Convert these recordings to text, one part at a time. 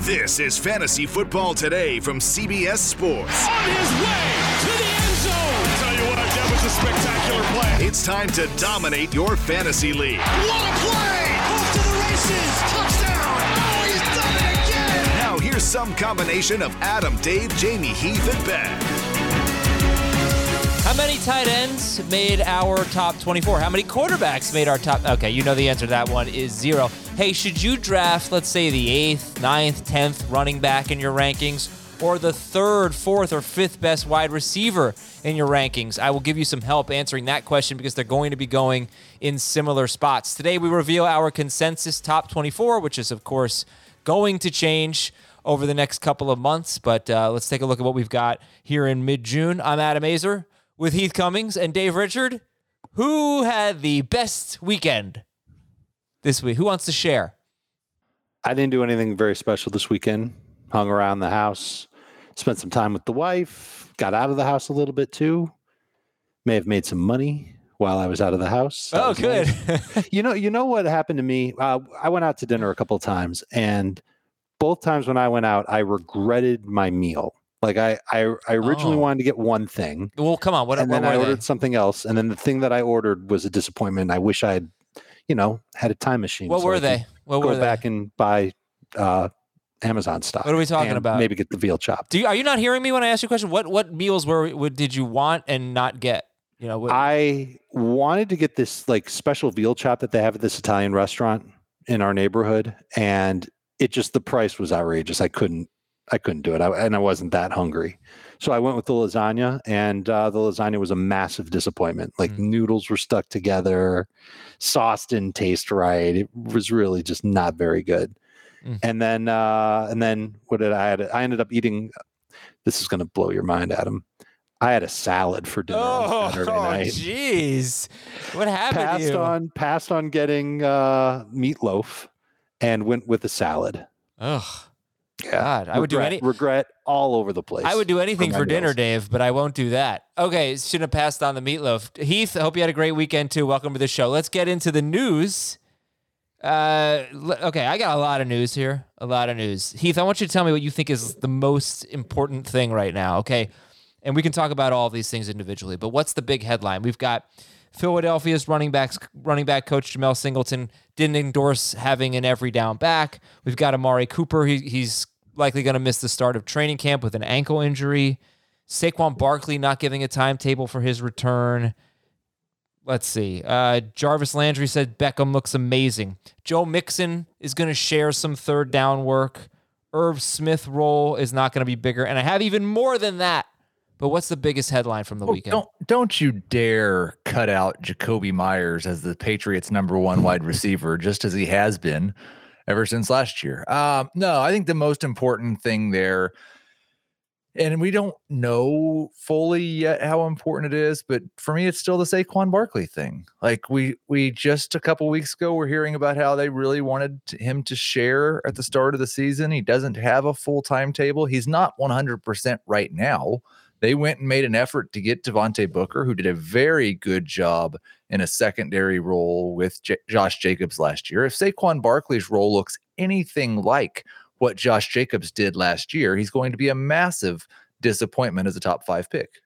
This is Fantasy Football Today from CBS Sports. On his way to the end zone. Tell you what, that was a spectacular play. It's time to dominate your fantasy league. What a play! Off to the races. Touchdown. Oh, he's done it again. Now here's some combination of Adam, Dave, Jamie, Heath, and Ben. How many tight ends made our top 24? How many quarterbacks made our top? Okay, you know the answer to that one is 0. Hey, should you draft, let's say, the 8th, 9th, 10th running back in your rankings, or the 3rd, 4th, or 5th best wide receiver in your rankings? I will give you some help answering that question because they're going to be going in similar spots. Today, we reveal our consensus top 24, which is, of course, going to change over the next couple of months. But let's take a look at what we've got here in mid-June. I'm Adam Azer with Heath Cummings and Dave Richard. Who had the best weekend this week? Who wants to share? I didn't do anything very special this weekend. Hung around the house, spent some time with the wife, got out of the house a little bit too. May have made some money while I was out of the house. Oh, good. Nice. You know what happened to me? I went out to dinner a couple of times, and both times when I went out, I regretted my meal. Like I originally wanted to get one thing. Well, come on. Then I ordered something else, and then the thing that I ordered was a disappointment. I wish I had, had a time machine. What were they? Go back and buy Amazon stock. What are we talking about? Maybe get the veal chop. Are you not hearing me when I ask you a question? What meals did you want and not get? I wanted to get this like special veal chop that they have at this Italian restaurant in our neighborhood, and the price was outrageous. I couldn't do it. And I wasn't that hungry. So I went with the lasagna, and the lasagna was a massive disappointment. Like noodles were stuck together. Sauce didn't taste right. It was really just not very good. And then what did I had? I ended up eating, this is going to blow your mind, Adam. I had a salad for dinner on Saturday night. Jeez. What happened to you? Passed on getting meatloaf and went with a salad. Ugh. God, I would do regret all over the place. I would do anything for dinner, Dave, but I won't do that. Okay, shouldn't have passed on the meatloaf. Heath, I hope you had a great weekend too. Welcome to the show. Let's get into the news. Okay, I got a lot of news here. A lot of news. Heath, I want you to tell me what you think is the most important thing right now, okay? And we can talk about all of these things individually, but what's the big headline? We've got Philadelphia's running back coach Jamel Singleton didn't endorse having an every down back. We've got Amari Cooper. He's likely going to miss the start of training camp with an ankle injury. Saquon Barkley not giving a timetable for his return. Let's see. Jarvis Landry said Beckham looks amazing. Joe Mixon is going to share some third down work. Irv Smith role is not going to be bigger. And I have even more than that. But what's the biggest headline from the weekend? Don't you dare cut out Jacoby Myers as the Patriots' number one wide receiver, just as he has been ever since last year. No, I think the most important thing there, and we don't know fully yet how important it is, but for me, it's still the Saquon Barkley thing. Like we just a couple weeks ago were hearing about how they really wanted him to share at the start of the season. He doesn't have a full timetable. He's not 100% right now. They went and made an effort to get Devontae Booker, who did a very good job in a secondary role with Josh Jacobs last year. If Saquon Barkley's role looks anything like what Josh Jacobs did last year, he's going to be a massive disappointment as a top 5 pick.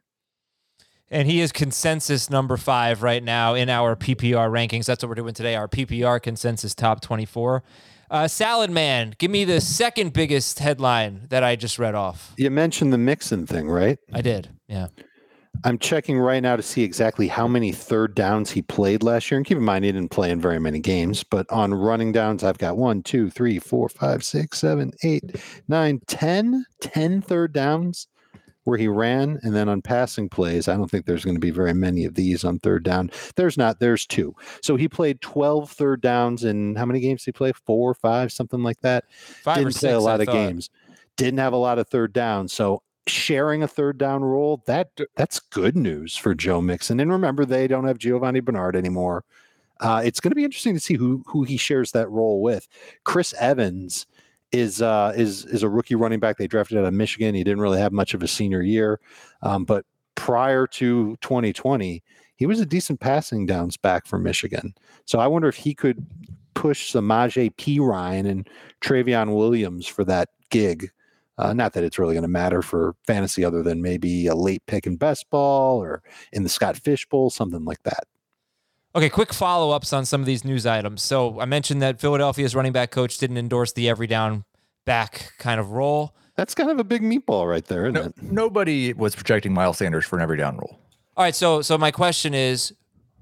And he is consensus number 5 right now in our PPR rankings. That's what we're doing today, our PPR consensus top 24. Salad Man, give me the second biggest headline that I just read off. You mentioned the Mixon thing, right? I did, yeah. I'm checking right now to see exactly how many third downs he played last year. And keep in mind, he didn't play in very many games. But on running downs, I've got 1, 2, 3, 4, 5, 6, 7, 8, 9, 10 third downs where he ran. And then on passing plays, I don't think there's going to be very many of these on third down. There's 2. So he played 12 third downs in how many games did he play? 4 or 5, something like that. 5 Didn't or 6, play a lot of games. Didn't have a lot of third downs. So sharing a third down role, that's good news for Joe Mixon. And remember, they don't have Giovanni Bernard anymore. It's going to be interesting to see who he shares that role with. Chris Evans is a rookie running back they drafted out of Michigan. He didn't really have much of a senior year, but prior to 2020, he was a decent passing downs back for Michigan. So I wonder if he could push Samaje Perine and Travion Williams for that gig. Not that it's really going to matter for fantasy other than maybe a late pick in best ball or in the Scott Fish Bowl, something like that. Okay, quick follow-ups on some of these news items. So I mentioned that Philadelphia's running back coach didn't endorse the every down back kind of role. That's kind of a big meatball right there, isn't it? Nobody was projecting Miles Sanders for an every down role. All right, so my question is,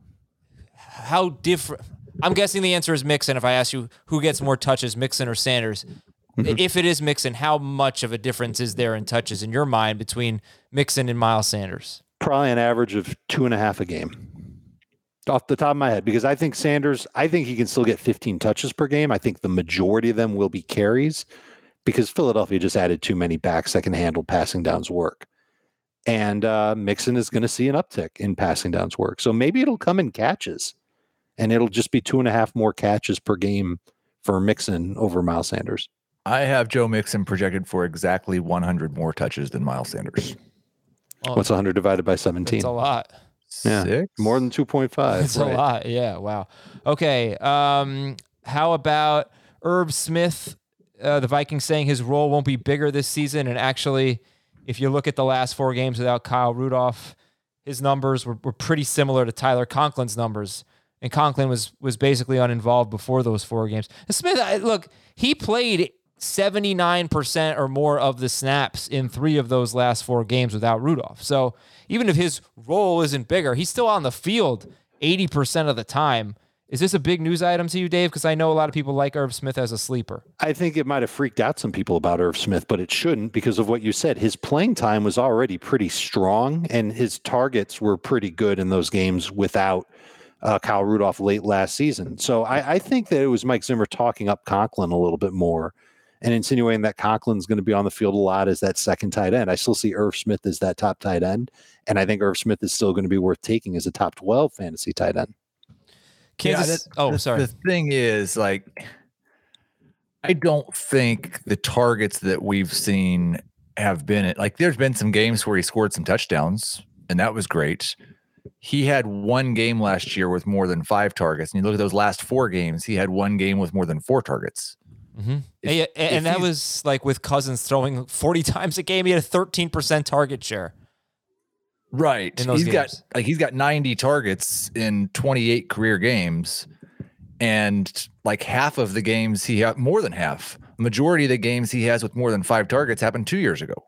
how different? I'm guessing the answer is Mixon. If I ask you who gets more touches, Mixon or Sanders, if it is Mixon, how much of a difference is there in touches in your mind between Mixon and Miles Sanders? Probably an average of 2.5 a game. Off the top of my head, because I think Sanders, I think he can still get 15 touches per game. I think the majority of them will be carries because Philadelphia just added too many backs that can handle passing downs work. And Mixon is going to see an uptick in passing downs work. So maybe it'll come in catches and it'll just be 2.5 more catches per game for Mixon over Miles Sanders. I have Joe Mixon projected for exactly 100 more touches than Miles Sanders. What's 100 divided by 17? That's a lot. Yeah, 6? more than 2.5. It's right. A lot. Yeah. Wow. Okay. How about Irv Smith? The Vikings saying his role won't be bigger this season. And actually, if you look at the last 4 games without Kyle Rudolph, his numbers were pretty similar to Tyler Conklin's numbers. And Conklin was basically uninvolved before those 4 games. And Smith, look, he played 79% or more of the snaps in 3 of those last 4 games without Rudolph. So even if his role isn't bigger, he's still on the field 80% of the time. Is this a big news item to you, Dave? Because I know a lot of people like Irv Smith as a sleeper. I think it might have freaked out some people about Irv Smith, but it shouldn't because of what you said. His playing time was already pretty strong, and his targets were pretty good in those games without Kyle Rudolph late last season. So I think that it was Mike Zimmer talking up Conklin a little bit more and insinuating that Conklin's going to be on the field a lot as that second tight end. I still see Irv Smith as that top tight end, and I think Irv Smith is still going to be worth taking as a top 12 fantasy tight end. Kansas. Sorry. The thing is, like, I don't think the targets that we've seen have been like. There's been some games where he scored some touchdowns, and that was great. He had 1 game last year with more than 5 targets, and you look at those last 4 games. He had 1 game with more than 4 targets. Mm-hmm. And that was like with Cousins throwing 40 times a game. He had a 13% target share. Right. In those He's got 90 targets in 28 career games, and like half of the games he had, more than half, majority of the games he has with more than 5 targets happened 2 years ago.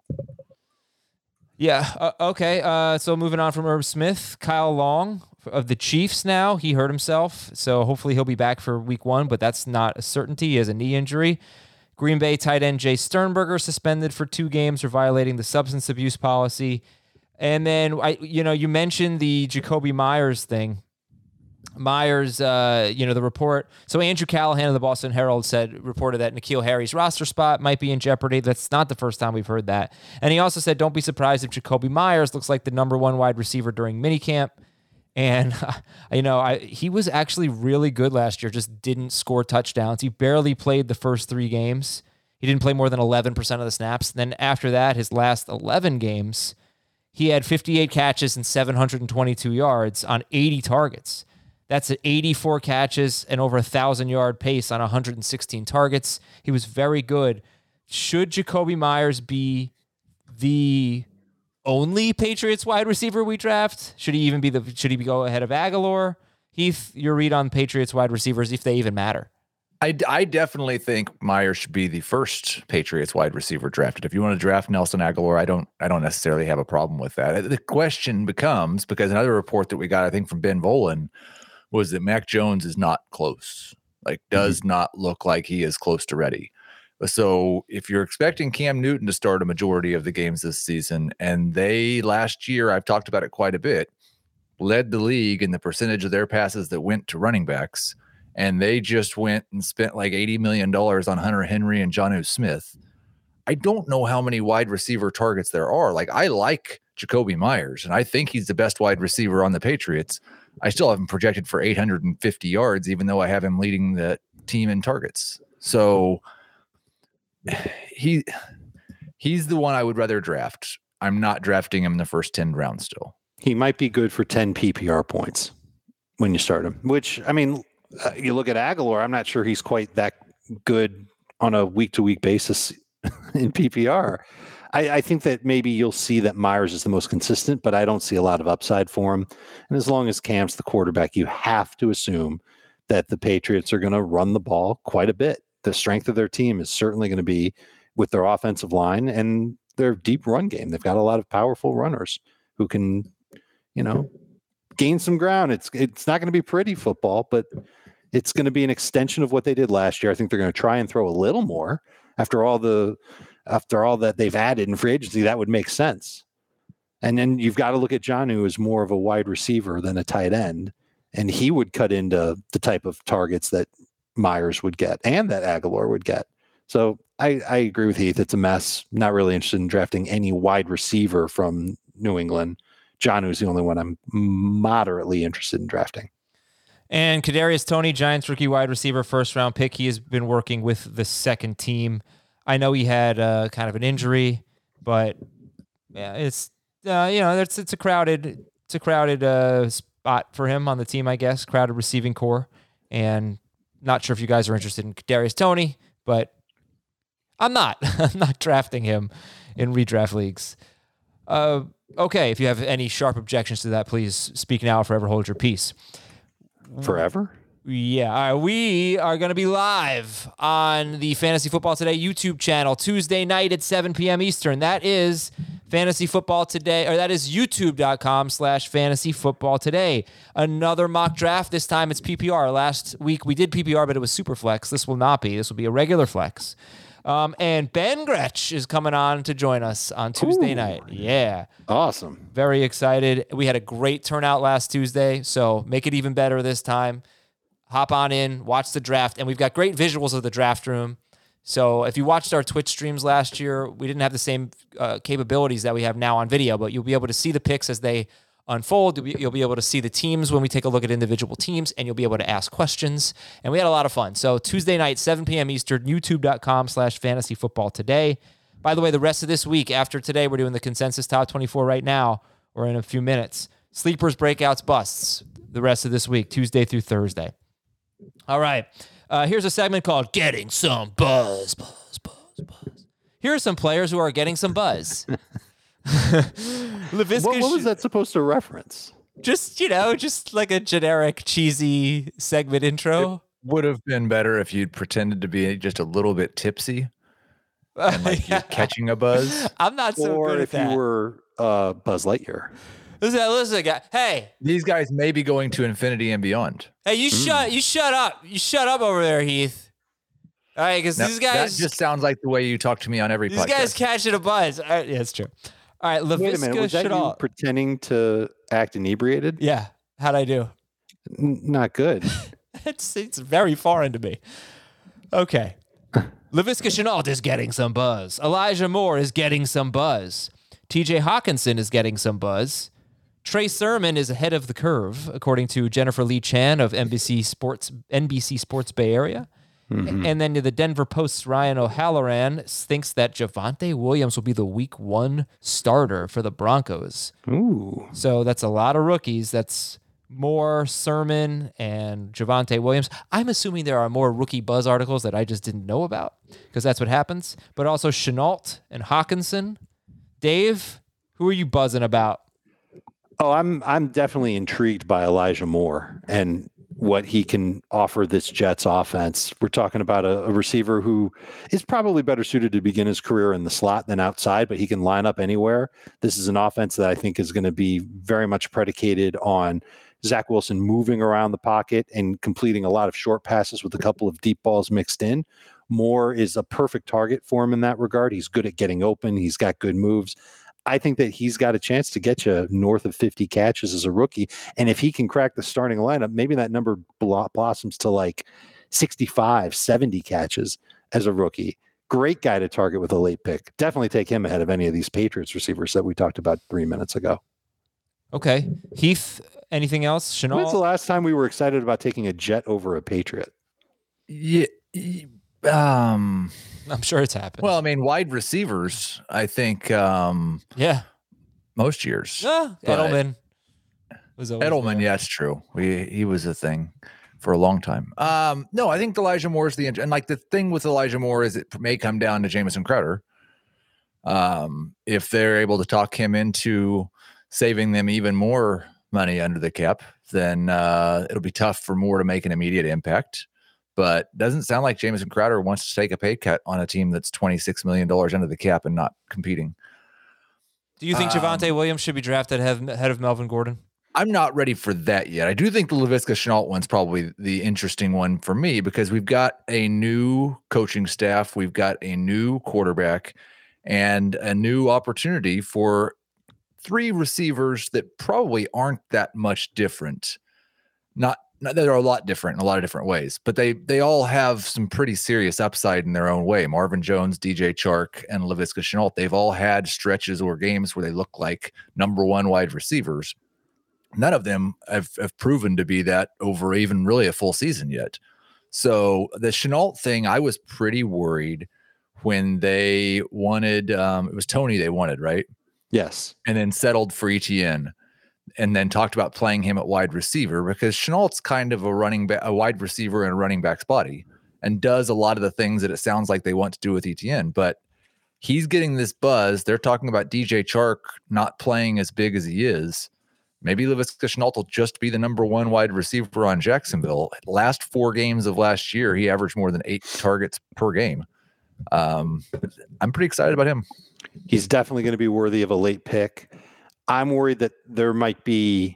Yeah. Okay. So moving on from Irv Smith, Kyle Long of the Chiefs now. He hurt himself, so hopefully he'll be back for week 1, but that's not a certainty. He has a knee injury. Green Bay tight end Jay Sternberger suspended for 2 games for violating the substance abuse policy. And then, you mentioned the Jakobi Meyers thing. Myers, the report. So Andrew Callahan of the Boston Herald reported that N'Keal Harry's roster spot might be in jeopardy. That's not the first time we've heard that. And he also said, don't be surprised if Jakobi Meyers looks like the number 1 wide receiver during minicamp. And, he was actually really good last year, just didn't score touchdowns. He barely played the first 3 games. He didn't play more than 11% of the snaps. Then after that, his last 11 games, he had 58 catches and 722 yards on 80 targets. That's 84 catches and over 1,000-yard pace on 116 targets. He was very good. Should Jakobi Meyers be the only Patriots wide receiver we draft? Should he go ahead of Aguilar? Heath, your read on Patriots wide receivers, if they even matter? I definitely think Myers should be the first Patriots wide receiver drafted. If you want to draft Nelson Aguilar, I don't necessarily have a problem with that. The question becomes, because another report that we got, I think from Ben Volen, was that Mac Jones is not close, does not look like he is close to ready. So if you're expecting Cam Newton to start a majority of the games this season, and they last year, I've talked about it quite a bit, led the league in the percentage of their passes that went to running backs, and they just went and spent like $80 million on Hunter Henry and Jonnu Smith. I don't know how many wide receiver targets there are. I like Jakobi Meyers, and I think he's the best wide receiver on the Patriots. I still have him projected for 850 yards, even though I have him leading the team in targets. So he's the one I would rather draft. I'm not drafting him in the first 10 rounds still. He might be good for 10 PPR points when you start him, which, you look at Aguilar, I'm not sure he's quite that good on a week-to-week basis in PPR. I think that maybe you'll see that Myers is the most consistent, but I don't see a lot of upside for him. And as long as Cam's the quarterback, you have to assume that the Patriots are going to run the ball quite a bit. The strength of their team is certainly going to be with their offensive line and their deep run game. They've got a lot of powerful runners who can, gain some ground. It's not going to be pretty football, but it's going to be an extension of what they did last year. I think they're going to try and throw a little more after all that they've added in free agency. That would make sense. And then you've got to look at Jonnu as more of a wide receiver than a tight end. And he would cut into the type of targets that Myers would get and that Aguilar would get. So I agree with Heath. It's a mess. Not really interested in drafting any wide receiver from New England. Jonnu is the only one I'm moderately interested in drafting. And Kadarius Toney, Giants rookie wide receiver, first round pick. He has been working with the second team. I know he had kind of an injury, but yeah, it's it's a crowded spot for him on the team, I guess. Crowded receiving core, and not sure if you guys are interested in Kadarius Toney, but I'm not. I'm not drafting him in redraft leagues. Okay, if you have any sharp objections to that, please speak now or forever hold your peace. Forever? Yeah, all right, we are going to be live on the Fantasy Football Today YouTube channel Tuesday night at 7 p.m. Eastern. That is Fantasy Football Today, or that is youtube.com/Fantasy Football Today. Another mock draft. This time it's PPR. Last week we did PPR, but it was super flex. This will not be. This will be a regular flex. And Ben Gretsch is coming on to join us on Tuesday night. Yeah. Awesome. Very excited. We had a great turnout last Tuesday, so make it even better this time. Hop on in, watch the draft, and we've got great visuals of the draft room. So if you watched our Twitch streams last year, we didn't have the same capabilities that we have now on video, but you'll be able to see the picks as they unfold. You'll be able to see the teams when we take a look at individual teams, and you'll be able to ask questions. And we had a lot of fun. So Tuesday night, 7 p.m. Eastern, youtube.com/Fantasy Football Today. By the way, the rest of this week, after today, we're doing the consensus top 24 right now, or in a few minutes. Sleepers, breakouts, busts, the rest of this week, Tuesday through Thursday. All right. Here's a segment called Getting Some Buzz. Here are some players who are getting some buzz. What was that supposed to reference? Just like a generic, cheesy segment intro. It would have been better if you'd pretended to be just a little bit tipsy and you're catching a buzz. I'm not so good at that. Or if you were Buzz Lightyear. Listen, guy. Hey, these guys may be going to infinity and beyond. Hey, you shut up. You shut up over there, Heath. All right, because these guys. That just sounds like the way you talk to me on every podcast. These guys catching a buzz. Yeah, it's true. All right, Wait a minute. Was that you pretending to act inebriated? Yeah. How'd I do? Not good. It's very foreign to me. Okay. Laviska Shenault is getting some buzz. Elijah Moore is getting some buzz. TJ Hawkinson is getting some buzz. Trey Sermon is ahead of the curve, according to Jennifer Lee Chan of NBC Sports Bay Area. Mm-hmm. And then the Denver Post's Ryan O'Halloran thinks that Javonte Williams will be the week 1 starter for the Broncos. Ooh. So that's a lot of rookies. That's Moore, Sermon, and Javonte Williams. I'm assuming there are more rookie buzz articles that I just didn't know about, because that's what happens. But also Shenault and Hawkinson. Dave, who are you buzzing about? Oh, I'm definitely intrigued by Elijah Moore and what he can offer this Jets offense. We're talking about a receiver who is probably better suited to begin his career in the slot than outside, but he can line up anywhere. This is an offense that I think is going to be very much predicated on Zach Wilson moving around the pocket and completing a lot of short passes with a couple of deep balls mixed in. Moore is a perfect target for him in that regard. He's good at getting open. He's got good moves. I think that he's got a chance to get you north of 50 catches as a rookie. And if he can crack the starting lineup, maybe that number blossoms to like 65, 70 catches as a rookie. Great guy to target with a late pick. Definitely take him ahead of any of these Patriots receivers that we talked about 3 minutes ago. Okay. Heath, anything else? Shenault? When's the last time we were excited about taking a Jet over a Patriot? Yeah. I'm sure it's happened. Well, I mean, wide receivers, I think, yeah, most years. Edelman was Edelman, there. yeah, it's true. He was a thing for a long time. No, I think Elijah Moore is and like the thing with Elijah Moore is it may come down to Jamison Crowder. If they're able to talk him into saving them even more money under the cap, then it'll be tough for Moore to make an immediate impact. But doesn't sound like Jamison Crowder wants to take a pay cut on a team that's $26 million under the cap and not competing. Do you think Javonte Williams should be drafted ahead of Melvin Gordon? I'm not ready for that yet. I do think the Laviska Shenault one's probably the interesting one for me because we've got a new coaching staff, we've got a new quarterback, and a new opportunity for 3 receivers that probably aren't that much different. Not they're a lot different in a lot of different ways, but they all have some pretty serious upside in their own way. Marvin Jones, DJ Chark, and Laviska Shenault, they've all had stretches or games where they look like number 1 wide receivers. None of them have proven to be that over even really a full season yet. So the Shenault thing, I was pretty worried when they wanted, it was Tony they wanted, right? Yes. And then settled for Etienne and then talked about playing him at wide receiver because Chenault's kind of a wide receiver in a running back's body and does a lot of the things that it sounds like they want to do with Etienne, but he's getting this buzz. They're talking about DJ Chark not playing as big as he is. Maybe Laviska Shenault will just be the number 1 wide receiver on Jacksonville. Last 4 games of last year, he averaged more than 8 targets per game. I'm pretty excited about him. He's definitely going to be worthy of a late pick. I'm worried that there might be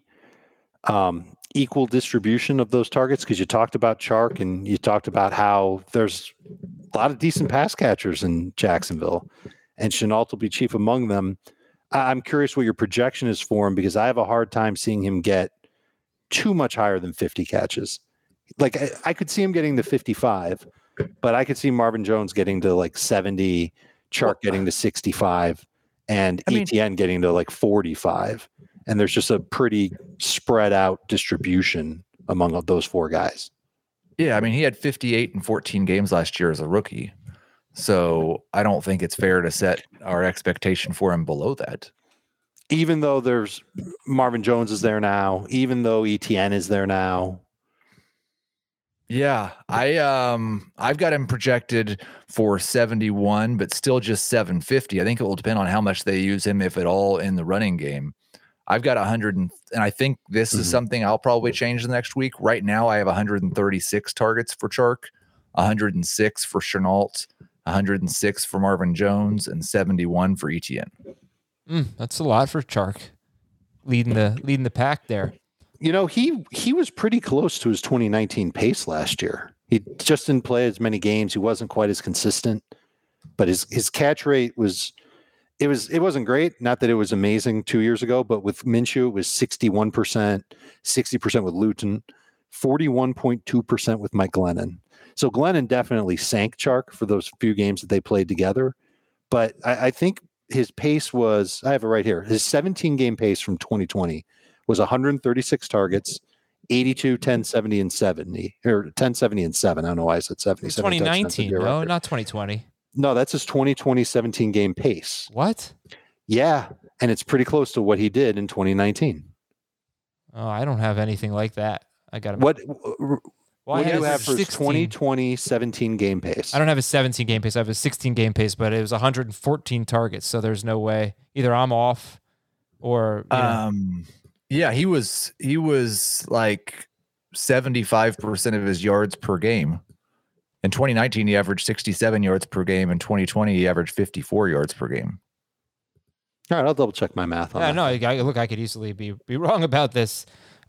equal distribution of those targets because you talked about Chark and you talked about how there's a lot of decent pass catchers in Jacksonville, and Shenault will be chief among them. I'm curious what your projection is for him because I have a hard time seeing him get too much higher than 50 catches. Like I could see him getting to 55, but I could see Marvin Jones getting to like 70, Chark getting to 65, and Etienne getting to like 45. And there's just a pretty spread out distribution among those 4 guys. Yeah, I mean, he had 58 in 14 games last year as a rookie. So I don't think it's fair to set our expectation for him below that. Even though there's Marvin Jones is there now, even though Etienne is there now. Yeah, I've got him projected for 71, but still just 750. I think it will depend on how much they use him, if at all, in the running game. I've got 100, and I think this is something I'll probably change the next week. Right now, I have 136 targets for Chark, 106 for Shenault, 106 for Marvin Jones, and 71 for Etienne. That's a lot for Chark, leading the pack there. You know, he was pretty close to his 2019 pace last year. He just didn't play as many games. He wasn't quite as consistent, but his catch rate it wasn't great. Not that it was amazing 2 years ago, but with Minshew, it was 61%, 60% with Luton, 41.2% with Mike Glennon. So Glennon definitely sank Chark for those few games that they played together. But I think his pace was, I have it right here, his 17-game pace from 2020 was 136 targets, 82, 10, 70, and 70, or 10, 70, and 7. I don't know why I said 70. 2019, no, not 2020. No, that's his 2020 17-game pace. What? Yeah, and it's pretty close to what he did in 2019. Oh, I don't have anything like that. I got what do you have for his 2020 17-game pace? I don't have a 17-game pace. I have a 16-game pace, but it was 114 targets, so there's no way. Either I'm off or yeah, he was like 75% of his yards per game. In 2019, he averaged 67 yards per game. In 2020, he averaged 54 yards per game. All right, I'll double check my math on that. No, I could easily be wrong about this.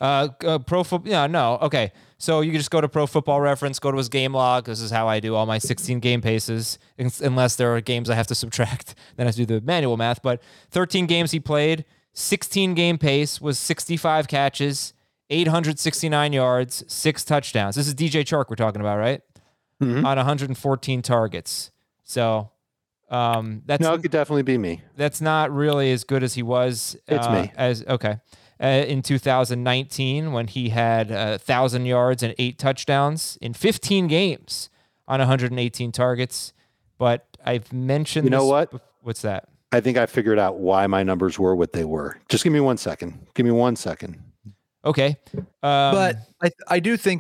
Okay. So you can just go to Pro Football Reference, go to his game log. This is how I do all my 16-game paces, unless there are games I have to subtract. Then I have to do the manual math. But 13 games he played, 16-game pace was 65 catches, 869 yards, 6 touchdowns. This is DJ Chark we're talking about, right? Mm-hmm. On 114 targets. So it could definitely be me. That's not really as good as he was. It's me. In 2019, when he had 1,000 yards and 8 touchdowns in 15 games on 118 targets. But I've mentioned, what? What's that? I think I figured out why my numbers were what they were. Just give me 1 second. Okay. But I do think, like,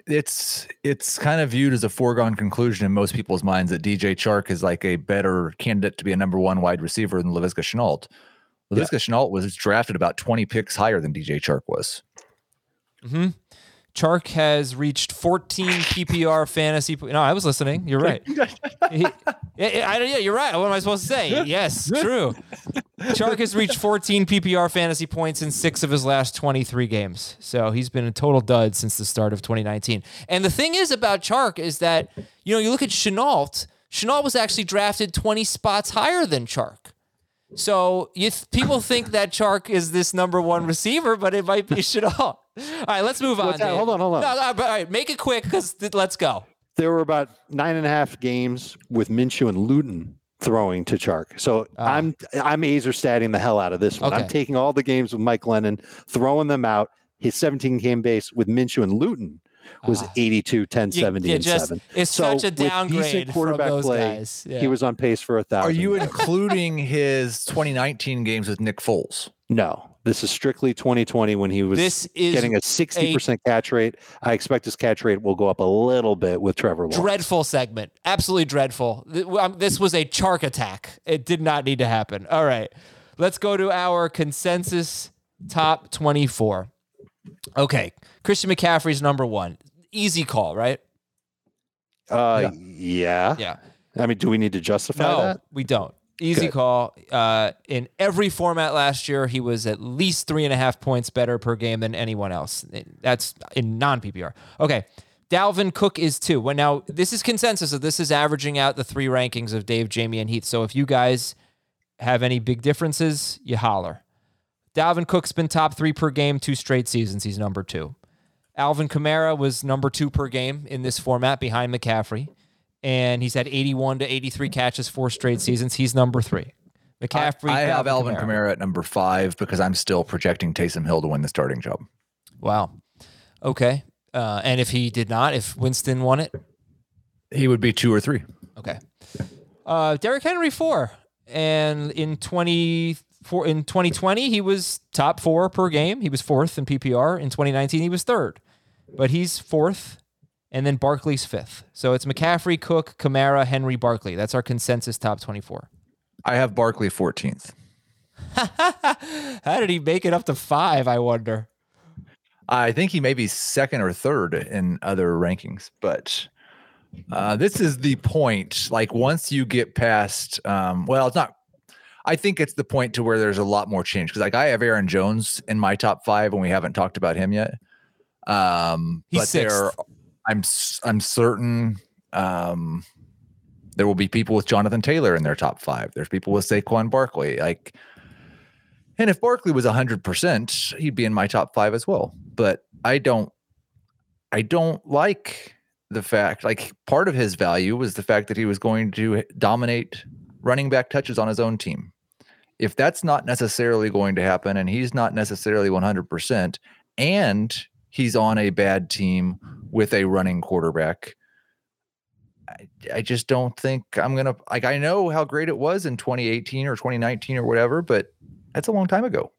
it's kind of viewed as a foregone conclusion in most people's minds that DJ Chark is like a better candidate to be a number one wide receiver than Laviska Shenault. Laviska Shenault was drafted about 20 picks higher than DJ Chark was. Mm-hmm. Chark has reached 14 PPR fantasy. No, I was listening. You're right. Yeah, you're right. What am I supposed to say? Yes, true. Chark has reached 14 PPR fantasy points in 6 of his last 23 games. So he's been a total dud since the start of 2019. And the thing is about Chark is that, you look at Shenault. Shenault was actually drafted 20 spots higher than Chark. So people think that Chark is this number one receiver, but it might be Shenault. All right, let's move on. Hold on. No, all right, make it quick because let's go. There were about 9.5 games with Minshew and Luton throwing to Chark. So I'm Azer-statting the hell out of this one. Okay. I'm taking all the games with Mike Lennon, throwing them out. His 17 game base with Minshew and Luton was 82, 10, 70, and 7. It's such a downgrade from those guys. Yeah. He was on pace for 1,000. Are you including his 2019 games with Nick Foles? No. This is strictly 2020 when he was getting a 60% catch rate. I expect his catch rate will go up a little bit with Trevor Lawrence. Dreadful segment. Absolutely dreadful. This was a Chark attack. It did not need to happen. All right. Let's go to our consensus top 24. Okay. Christian McCaffrey's number one. Easy call, right? Yeah. I mean, do we need to justify that? No, we don't. Easy call. In every format last year, he was at least 3.5 points better per game than anyone else. That's in non-PPR. Okay. Dalvin Cook is 2. Well, now, this is consensus. So this is averaging out the 3 rankings of Dave, Jamie, and Heath. So if you guys have any big differences, you holler. Dalvin Cook's been top 3 per game 2 straight seasons. He's number 2. Alvin Kamara was number 2 per game in this format behind McCaffrey. And he's had 81 to 83 catches 4 straight seasons. He's number 3. McCaffrey. I have Alvin Kamara at number 5 because I'm still projecting Taysom Hill to win the starting job. Wow. Okay. And if he did not, if Winston won it? He would be 2 or 3. Okay. Derrick Henry 4. And in 2020, he was top 4 per game. He was 4th in PPR. In 2019, he was 3rd. But he's 4th. And then Barkley's 5th. So it's McCaffrey, Cook, Kamara, Henry, Barkley. That's our consensus top 24. I have Barkley 14th. How did he make it up to 5, I wonder? I think he may be 2nd or 3rd in other rankings. But this is the point. Like once you get past, it's not. I think it's the point to where there's a lot more change. Because like I have Aaron Jones in my top 5 and we haven't talked about him yet. He's 6th. I'm certain there will be people with Jonathan Taylor in their top 5. There's people with Saquon Barkley. And if Barkley was 100%, he'd be in my top 5 as well. But I don't like the fact, part of his value was the fact that he was going to dominate running back touches on his own team. If that's not necessarily going to happen and he's not necessarily 100% and he's on a bad team with a running quarterback, I just don't think I'm going to I know how great it was in 2018 or 2019 or whatever, but that's a long time ago.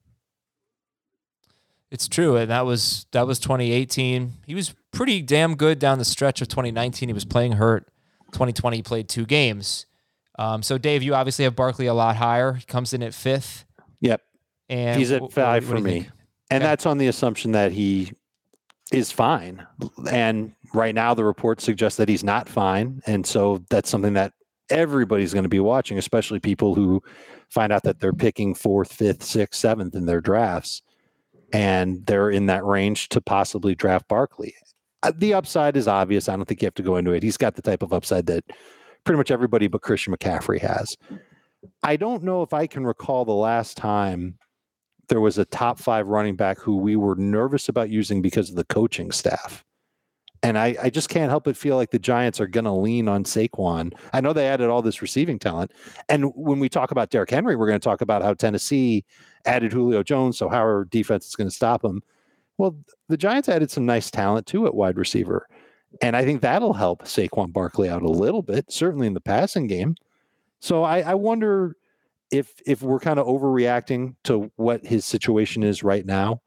It's true. And that was 2018. He was pretty damn good down the stretch of 2019. He was playing hurt. 2020, he played 2 games. So Dave, you obviously have Barkley a lot higher. He comes in at 5th. Yep. And he's at 5 for me. And that's on the assumption that he is fine. And right now the reports suggest that he's not fine. And so that's something that everybody's going to be watching, especially people who find out that they're picking 4th, 5th, 6th, 7th in their drafts. And they're in that range to possibly draft Barkley. The upside is obvious. I don't think you have to go into it. He's got the type of upside that pretty much everybody but Christian McCaffrey has. I don't know if I can recall the last time there was a top 5 running back who we were nervous about using because of the coaching staff. And I just can't help but feel like the Giants are going to lean on Saquon. I know they added all this receiving talent. And when we talk about Derrick Henry, we're going to talk about how Tennessee added Julio Jones, so how our defense is going to stop him. Well, the Giants added some nice talent too at wide receiver. And I think that'll help Saquon Barkley out a little bit, certainly in the passing game. So I wonder if we're kind of overreacting to what his situation is right now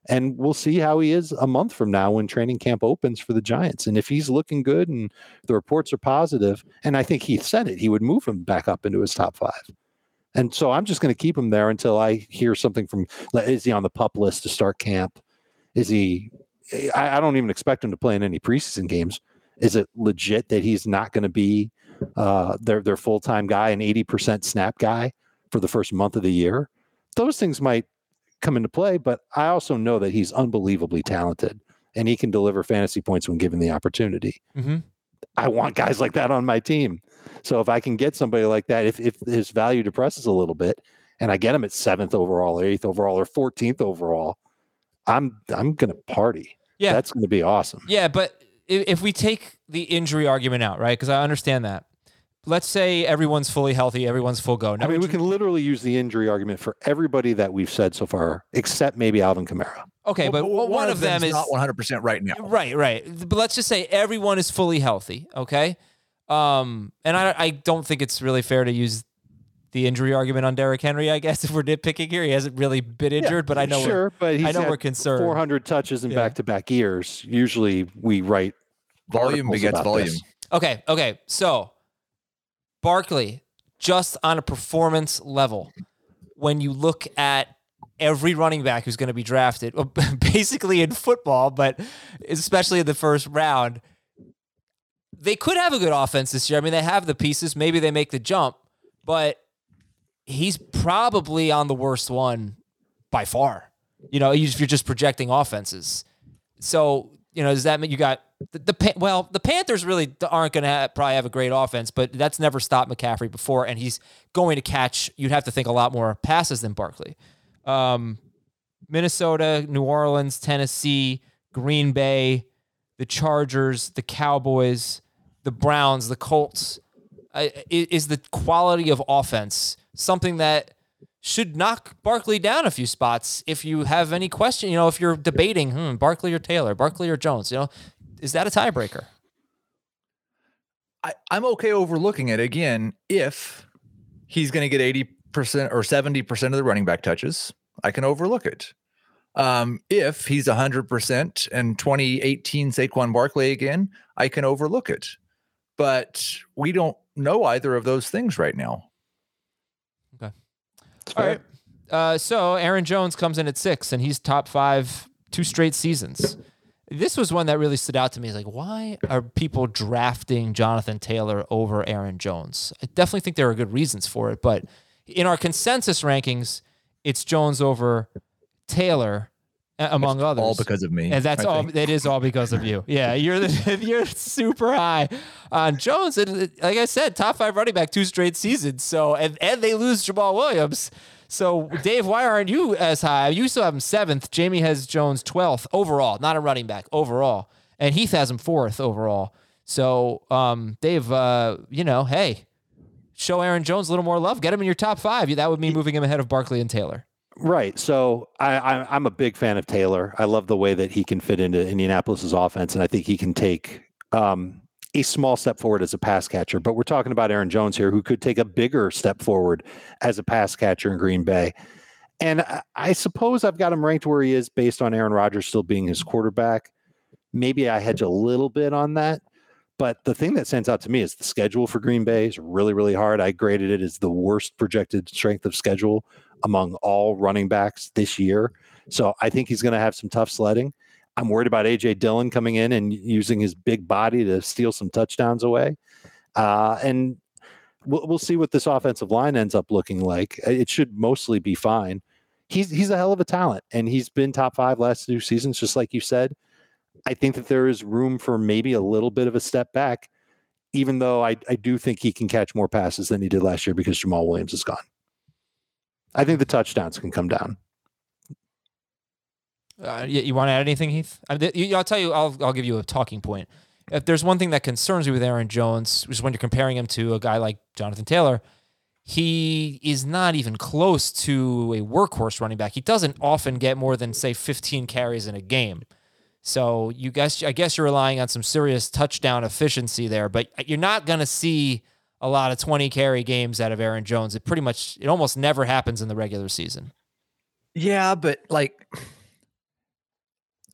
And we'll see how he is a month from now when training camp opens for the Giants. And if he's looking good and the reports are positive, and I think Heath said it, he would move him back up into his top 5. And so I'm just going to keep him there until I hear something from, is he on the PUP list to start camp? Is he, I don't even expect him to play in any preseason games. Is it legit that he's not going to be their full-time guy, an 80% snap guy for the first month of the year? Those things might come into play, but I also know that he's unbelievably talented and he can deliver fantasy points when given the opportunity. Mm-hmm. I want guys like that on my team. So if I can get somebody like that, if his value depresses a little bit and I get him at 7th overall or 8th overall or 14th overall, I'm going to party. Yeah. That's going to be awesome. Yeah. But if we take the injury argument out, right? Because I understand that. Let's say everyone's fully healthy, everyone's full go. We can literally use the injury argument for everybody that we've said so far, except maybe Alvin Kamara. Okay, but one of them is not 100% right now. Right. But let's just say everyone is fully healthy, okay? And I don't think it's really fair to use the injury argument on Derrick Henry, I guess, if we're nitpicking here. He hasn't really been injured, but I know we're concerned. 400 touches in back-to-back years. Usually we write volume begets volume. This. Okay. So Barkley, just on a performance level, when you look at every running back who's going to be drafted, basically in football, but especially in the first round, they could have a good offense this year. I mean, they have the pieces. Maybe they make the jump, but he's probably on the worst one by far. If you're just projecting offenses. So, does that mean you got the Panthers really aren't going to probably have a great offense, but that's never stopped McCaffrey before, and he's going to catch, you'd have to think, a lot more passes than Barkley. Minnesota, New Orleans, Tennessee, Green Bay, the Chargers, the Cowboys, the Browns, the Colts. Is the quality of offense something that should knock Barkley down a few spots if you have any question? If you're debating Barkley or Taylor, Barkley or Jones, is that a tiebreaker? I'm okay overlooking it again if he's going to get 80% or 70% of the running back touches. I can overlook it. If he's 100% and 2018 Saquon Barkley again, I can overlook it. But we don't know either of those things right now. Okay. All right. So Aaron Jones comes in at 6, and he's top 5 2 straight seasons. This was one that really stood out to me. It's like, why are people drafting Jonathan Taylor over Aaron Jones? I definitely think there are good reasons for it, but in our consensus rankings, it's Jones over Taylor, among others. All because of me. And that's all. That is all because of you. Yeah, you're super high on Jones. And like I said, top 5 running back 2 straight seasons. So and they lose Jamal Williams. So, Dave, why aren't you as high? You still have him 7th. Jamie has Jones 12th overall, not a running back, overall. And Heath has him 4th overall. So, Dave, hey, show Aaron Jones a little more love. Get him in your top 5. That would mean moving him ahead of Barkley and Taylor. Right. So, I'm a big fan of Taylor. I love the way that he can fit into Indianapolis's offense, and I think he can take a small step forward as a pass catcher, but we're talking about Aaron Jones here, who could take a bigger step forward as a pass catcher in Green Bay. And I suppose I've got him ranked where he is based on Aaron Rodgers still being his quarterback. Maybe I hedge a little bit on that, but the thing that stands out to me is the schedule for Green Bay is really, really hard. I graded it as the worst projected strength of schedule among all running backs this year. So I think he's going to have some tough sledding. I'm worried about A.J. Dillon coming in and using his big body to steal some touchdowns away. And we'll see what this offensive line ends up looking like. It should mostly be fine. He's a hell of a talent, and he's been top 5 last 2 seasons, just like you said. I think that there is room for maybe a little bit of a step back, even though I do think he can catch more passes than he did last year because Jamal Williams is gone. I think the touchdowns can come down. You want to add anything, Heath? I'll tell you. I'll give you a talking point. If there's one thing that concerns me with Aaron Jones, which is when you're comparing him to a guy like Jonathan Taylor, he is not even close to a workhorse running back. He doesn't often get more than, say, 15 carries in a game. So I guess you're relying on some serious touchdown efficiency there, but you're not going to see a lot of 20 carry games out of Aaron Jones. It almost never happens in the regular season. Yeah, but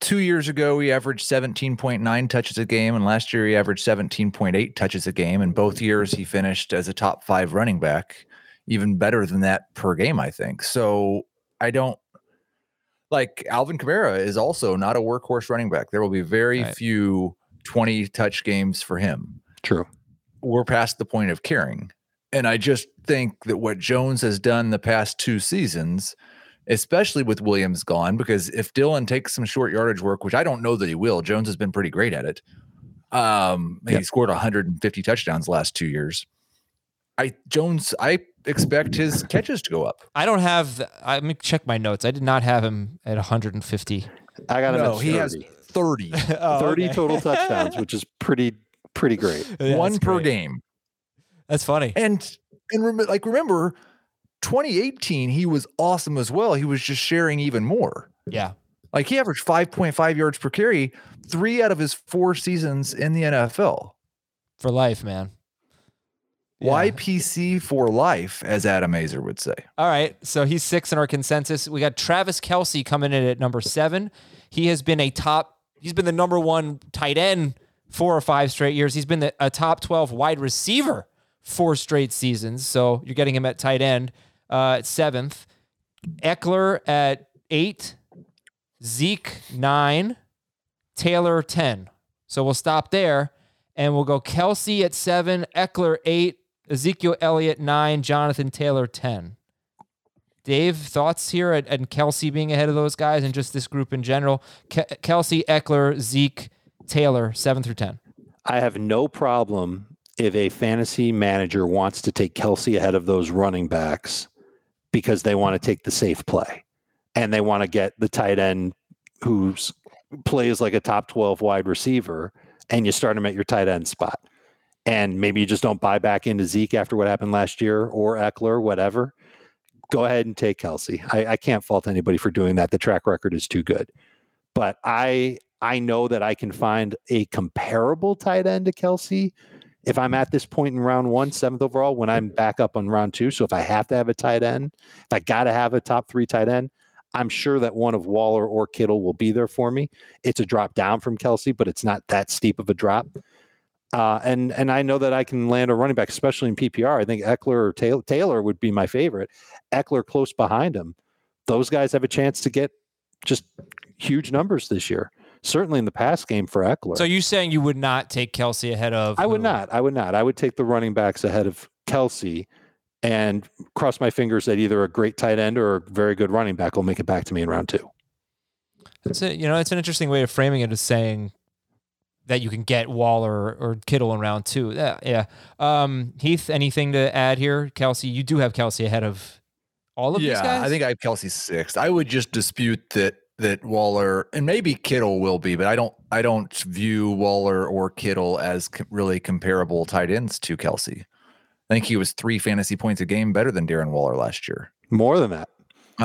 2 years ago, he averaged 17.9 touches a game, and last year he averaged 17.8 touches a game. And both years he finished as a top 5 running back, even better than that per game, I think. So I don't like Alvin Kamara is also not a workhorse running back. There will be very few 20 touch games for him. True. We're past the point of caring. And I just think that what Jones has done the past 2 seasons, especially with Williams gone, because if Dillon takes some short yardage work, which I don't know that he will, Jones has been pretty great at it. He scored 150 touchdowns the last 2 years. I expect his catches to go up. I don't have. Let me check my notes. I did not have him at 150. I got him at 30. He has 30. 30 total touchdowns, which is pretty great. Yeah, one per great. game. That's funny. And remember 2018, he was awesome as well. He was just sharing even more. Yeah. Like he averaged 5.5 yards per carry 3 out of his 4 seasons in the NFL. For life, man. YPC for life, as Adam Azer would say. All right. So he's 6 in our consensus. We got Travis Kelce coming in at number 7. He has been he's been the number 1 tight end 4 or 5 straight years. He's been a top 12 wide receiver 4 straight seasons. So you're getting him at tight end at 7th. Eckler at 8. Zeke 9. Taylor 10. So we'll stop there and we'll go Kelce at 7, Eckler 8, Ezekiel Elliott 9, Jonathan Taylor 10. Dave, thoughts here and Kelce being ahead of those guys and just this group in general? Kelce, Eckler, Zeke, Taylor, 7 through 10. I have no problem if a fantasy manager wants to take Kelce ahead of those running backs because they want to take the safe play and they want to get the tight end who plays like a top 12 wide receiver and you start him at your tight end spot. And maybe you just don't buy back into Zeke after what happened last year or Eckler, whatever. Go ahead and take Kelce. I can't fault anybody for doing that. The track record is too good. But I know that I can find a comparable tight end to Kelce if I'm at this point in round 1, 7th overall, when I'm back up on round 2. So if I have to have a tight end, if I got to have a top 3 tight end, I'm sure that one of Waller or Kittle will be there for me. It's a drop down from Kelce, but it's not that steep of a drop. And I know that I can land a running back, especially in PPR. I think Eckler or Taylor would be my favorite. Eckler close behind him. Those guys have a chance to get just huge numbers this year. Certainly in the pass game for Eckler. So you're saying you would not take Kelce ahead of? I would not. I would take the running backs ahead of Kelce and cross my fingers that either a great tight end or a very good running back will make it back to me in round 2. It's an interesting way of framing it, as saying that you can get Waller or Kittle in round 2. Yeah. Heath, anything to add here? Kelce, you do have Kelce ahead of all of these guys? I think I have Kelce 6th. I would just dispute that Waller, and maybe Kittle will be, but I don't view Waller or Kittle as really comparable tight ends to Kelce. I think he was 3 fantasy points a game better than Darren Waller last year. More than that.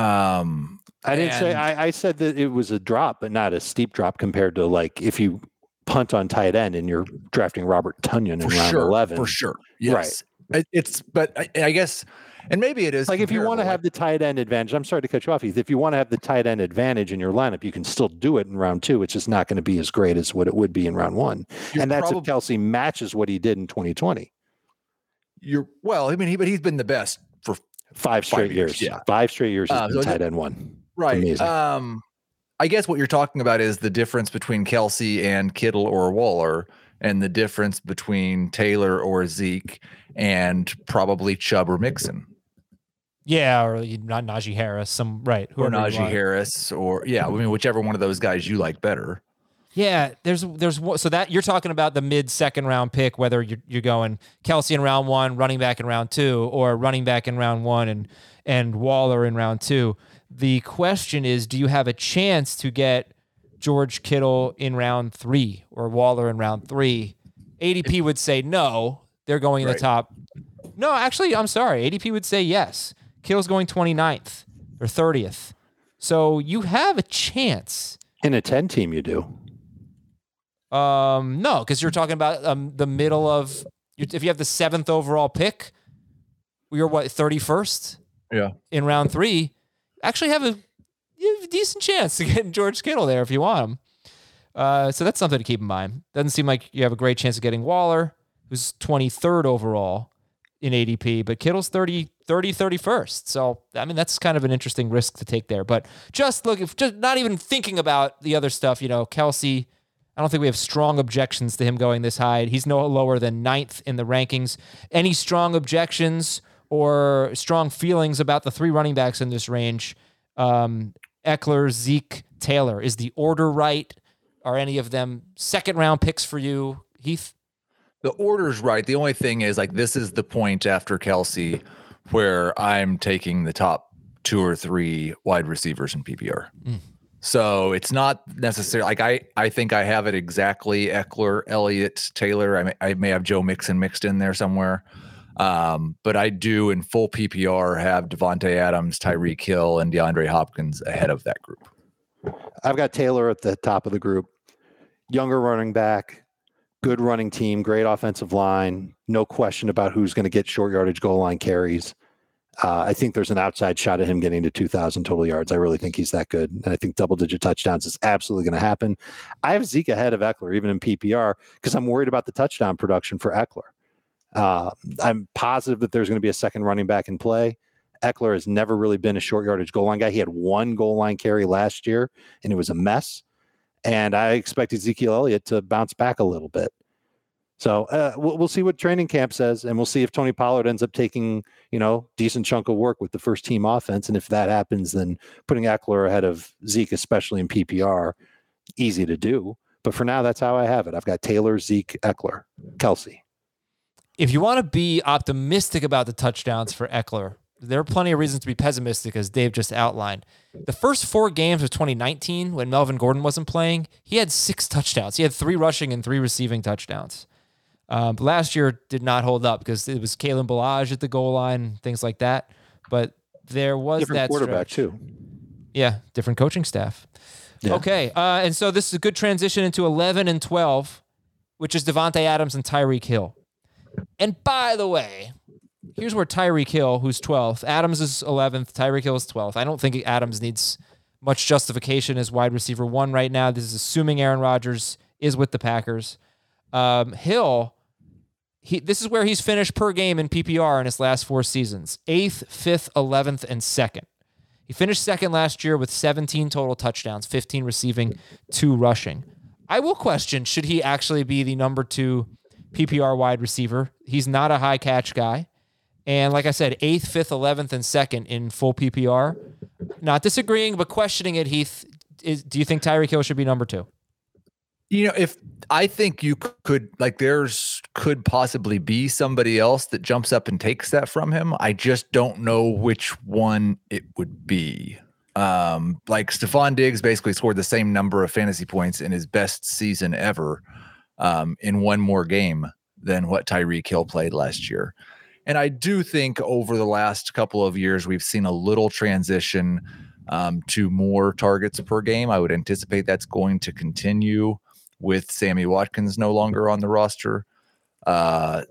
I didn't say. I said that it was a drop, but not a steep drop compared to like if you punt on tight end and you're drafting Robert Tonyan in round 11. For sure. Yes. Right. But I guess, and maybe it is like if you want to have the tight end advantage. I'm sorry to cut you off, Heath. If you want to have the tight end advantage in your lineup, you can still do it in round 2. It's just not going to be as great as what it would be in round 1. And that's if Kelce matches what he did in 2020. But he's been the best for 5 straight years. Yeah. 5 straight years has been tight end 1. Right. Amazing. I guess what you're talking about is the difference between Kelce and Kittle or Waller, and the difference between Taylor or Zeke and probably Chubb or Mixon. Yeah, or not Najee Harris, or Najee Harris, or whichever one of those guys you like better. Yeah, there's so that you're talking about the mid 2nd round pick, whether you're going Kelce in round 1, running back in round 2, or running back in round 1 and Waller in round 2. The question is, do you have a chance to get George Kittle in round 3 or Waller in round 3? ADP would say no. They're going in the top. No, actually, I'm sorry. ADP would say yes. Kittle's going 29th or 30th. So you have a chance. In a 10 team, you do. No, because you're talking about the middle of. If you have the 7th overall pick, you're 31st. Yeah. In round 3. Actually have a decent chance to get George Kittle there if you want him. So that's something to keep in mind. Doesn't seem like you have a great chance of getting Waller, who's 23rd overall in ADP, but Kittle's 31st. So, I mean, that's kind of an interesting risk to take there. But just not even thinking about the other stuff, Kelce, I don't think we have strong objections to him going this high. He's no lower than 9th in the rankings. Any strong objections or strong feelings about the 3 running backs in this range? Eckler, Zeke, Taylor. Is the order right? Are any of them second-round picks for you, Heath? The order's right. The only thing is, this is the point after Kelce where I'm taking the top 2 or 3 wide receivers in PPR. So it's not necessarily I think I have it exactly Eckler, Elliott, Taylor. I may have Joe Mixon mixed in there somewhere. But I do in full PPR have Devontae Adams, Tyreek Hill, and DeAndre Hopkins ahead of that group. I've got Taylor at the top of the group. Younger running back, good running team, great offensive line. No question about who's going to get short yardage goal line carries. I think there's an outside shot at him getting to 2,000 total yards. I really think he's that good. And I think double-digit touchdowns is absolutely going to happen. I have Zeke ahead of Eckler, even in PPR, because I'm worried about the touchdown production for Eckler. I'm positive that there's going to be a second running back in play. Eckler has never really been a short yardage goal line guy. He had 1 goal line carry last year, and it was a mess. And I expect Ezekiel Elliott to bounce back a little bit. So we'll see what training camp says, and we'll see if Tony Pollard ends up taking, decent chunk of work with the first team offense. And if that happens, then putting Eckler ahead of Zeke, especially in PPR, easy to do. But for now, that's how I have it. I've got Taylor, Zeke, Eckler, Kelce. If you want to be optimistic about the touchdowns for Eckler, there are plenty of reasons to be pessimistic, as Dave just outlined. The first 4 games of 2019, when Melvin Gordon wasn't playing, he had 6 touchdowns. He had 3 rushing and 3 receiving touchdowns. Last year did not hold up because it was Kalen Ballage at the goal line, things like that. But there was different that quarterback stretch. too. Yeah, different coaching staff. Yeah. Okay, and so this is a good transition into 11 and 12, which is Devontae Adams and Tyreek Hill. And by the way, here's where Tyreek Hill, who's 12th, Adams is 11th, Tyreek Hill is 12th. I don't think Adams needs much justification as wide receiver 1 right now. This is assuming Aaron Rodgers is with the Packers. Hill, this is where he's finished per game in PPR in his last 4 seasons: 8th, 5th, 11th, and 2nd. He finished 2nd last year with 17 total touchdowns, 15 receiving, 2 rushing. I will question, should he actually be the number 2 PPR wide receiver? He's not a high catch guy. And like I said, 8th, 5th, 11th, and 2nd in full PPR. Not disagreeing, but questioning it, Heath. Do you think Tyreek Hill should be number 2? If I think you could, there's could possibly be somebody else that jumps up and takes that from him. I just don't know which one it would be. Stephon Diggs basically scored the same number of fantasy points in his best season ever in 1 more game than what Tyreek Hill played last year. And I do think over the last couple of years, we've seen a little transition to more targets per game. I would anticipate that's going to continue with Sammy Watkins no longer on the roster. I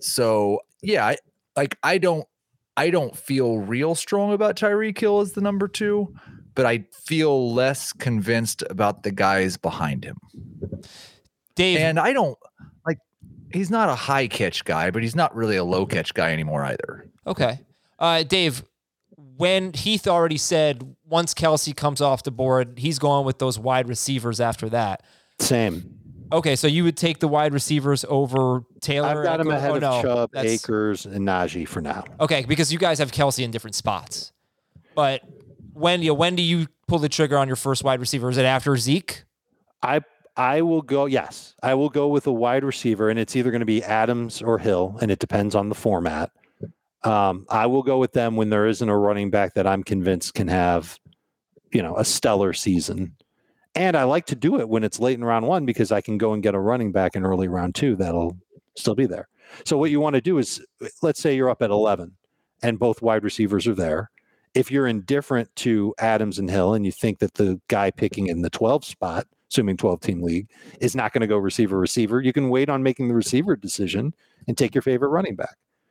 don't feel real strong about Tyreek Hill as the number 2, but I feel less convinced about the guys behind him. Dave, and I don't he's not a high catch guy, but he's not really a low catch guy anymore either. Okay. Dave, when Heath already said once Kelce comes off the board, he's going with those wide receivers after that. Same. Okay, so you would take the wide receivers over Taylor? I've got him ahead of Chubb, Akers, and Najee for now. Okay, because you guys have Kelce in different spots. But when do you pull the trigger on your first wide receiver? Is it after Zeke? I will go, yes. I will go with a wide receiver, and it's either going to be Adams or Hill, and it depends on the format. I will go with them when there isn't a running back that I'm convinced can have, a stellar season. And I like to do it when it's late in round 1 because I can go and get a running back in early round 2 that'll still be there. So what you want to do is, let's say you're up at 11 and both wide receivers are there. If you're indifferent to Adams and Hill and you think that the guy picking in the 12 spot, assuming 12-team league, is not going to go receiver, you can wait on making the receiver decision and take your favorite running back.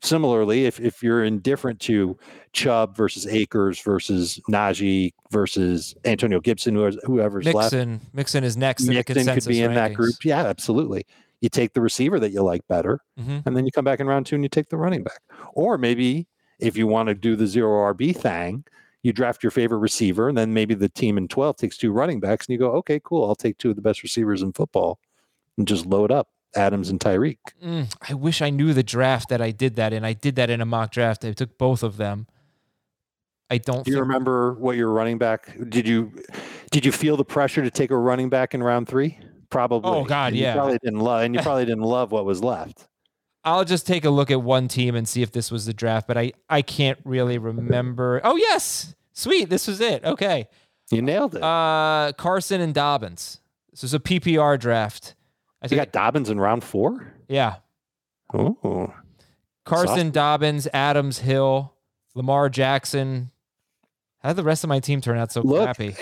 similarly, if you're indifferent to Chubb versus Akers versus Najee versus Antonio Gibson, whoever's left, Mixon is next in the consensus could be in rankings. that group. Yeah, absolutely. You take the receiver that you like better, and then you come back in round 2 and you take the running back. Or maybe if you want to do the 0 RB thing, you draft your favorite receiver, and then maybe the team in 12 takes 2 running backs, and you go, okay, cool, I'll take 2 of the best receivers in football and just load up Adams and Tyreek. I wish I knew the draft that I did that in. I did that in a mock draft. I took both of them. I don't. Do you remember what your running back? Did you feel the pressure to take a running back in round 3? Probably. Oh God, and yeah. You probably didn't love what was left. I'll just take a look at one team and see if this was the draft, but I can't really remember. Oh yes, sweet, this was it. Okay, you nailed it. Carson and Dobbins. This was a PPR draft. You got Dobbins in round 4? Yeah. Oh. Carson, Dobbins, Adams, Hill, Lamar Jackson. How did the rest of my team turn out so crappy?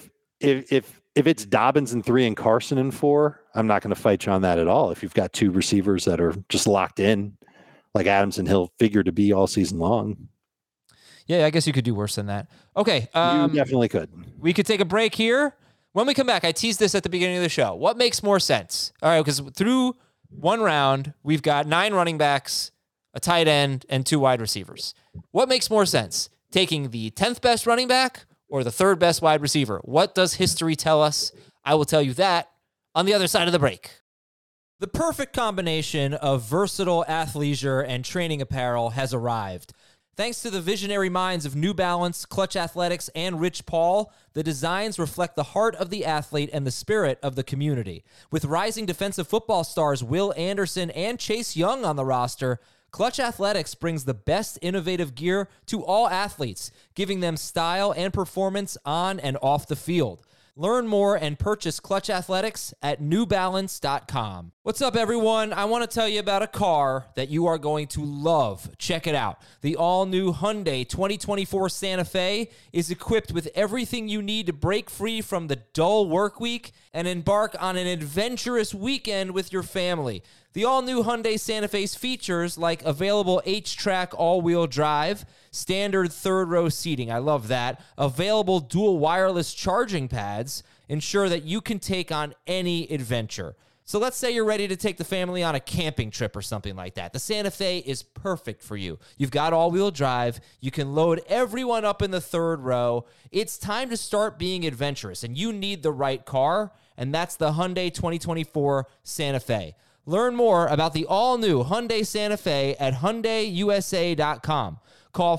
If it's Dobbins in 3 and Carson in 4, I'm not going to fight you on that at all. If you've got 2 receivers that are just locked in, like Adams and Hill figure to be all season long. Yeah, I guess you could do worse than that. Okay. You definitely could. We could take a break here. When we come back, I teased this at the beginning of the show. What makes more sense? All right, because through one round, we've got 9 running backs, a tight end, and 2 wide receivers. What makes more sense? Taking the 10th best running back or the 3rd best wide receiver? What does history tell us? I will tell you that on the other side of the break. The perfect combination of versatile athleisure and training apparel has arrived. Thanks to the visionary minds of New Balance, Clutch Athletics, and Rich Paul, the designs reflect the heart of the athlete and the spirit of the community. With rising defensive football stars Will Anderson and Chase Young on the roster, Clutch Athletics brings the best innovative gear to all athletes, giving them style and performance on and off the field. Learn more and purchase Clutch Athletics at newbalance.com. What's up, everyone? I want to tell you about a car that you are going to love. Check it out. The all-new Hyundai 2024 Santa Fe is equipped with everything you need to break free from the dull work week and embark on an adventurous weekend with your family. The all-new Hyundai Santa Fe's features like available H-Track all-wheel drive, standard third-row seating, I love that, available dual wireless charging pads, ensure that you can take on any adventure. So let's say you're ready to take the family on a camping trip or something like that. The Santa Fe is perfect for you. You've got all-wheel drive. You can load everyone up in the third row. It's time to start being adventurous, and you need the right car, and that's the Hyundai 2024 Santa Fe. Learn more about the all-new Hyundai Santa Fe at HyundaiUSA.com. Call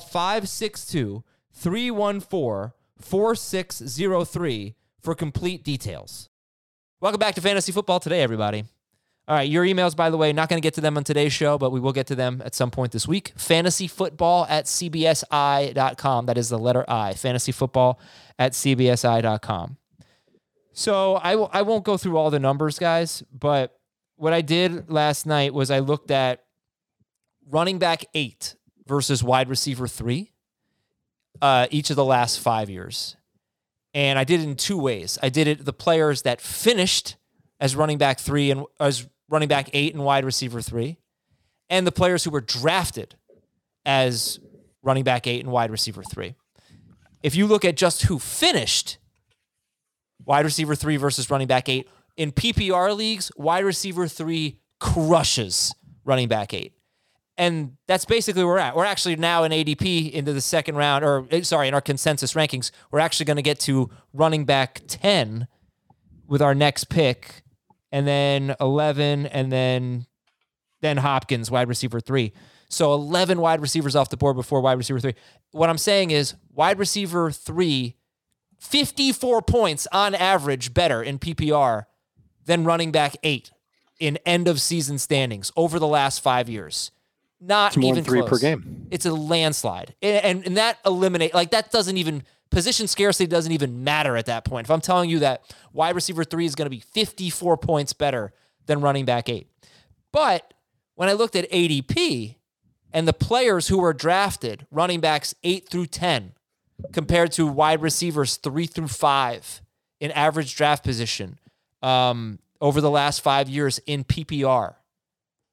562-314-4603 for complete details. Welcome back to Fantasy Football Today, everybody. All right, your emails, by the way, not going to get to them on today's show, but we will get to them at some point this week. Fantasyfootball@cbsi.com. That is the letter I. Fantasyfootball@cbsi.com. So I won't go through all the numbers, guys, but what I did last night was I looked at running back 8 versus wide receiver 3 each of the last 5 years. And I did it in 2 ways. I did it the players that finished as running back 3 and as running back 8 and wide receiver 3, and the players who were drafted as running back 8 and wide receiver 3. If you look at just who finished wide receiver 3 versus running back 8, in PPR leagues, wide receiver 3 crushes running back 8. And that's basically where we're at. We're actually now in ADP into the second round, in our consensus rankings, we're actually going to get to running back 10 with our next pick, and then 11, and then Hopkins, wide receiver 3. So 11 wide receivers off the board before wide receiver 3. What I'm saying is wide receiver 3, 54 points on average better in PPR than running back 8 in end of season standings over the last 5 years. Not more even than 3 close. per game. It's a landslide. And that that doesn't even, position scarcity doesn't even matter at that point. If I'm telling you that wide receiver 3 is going to be 54 points better than running back 8. But when I looked at ADP and the players who were drafted, running backs 8 through 10, compared to wide receivers 3 through 5 in average draft position over the last 5 years in PPR,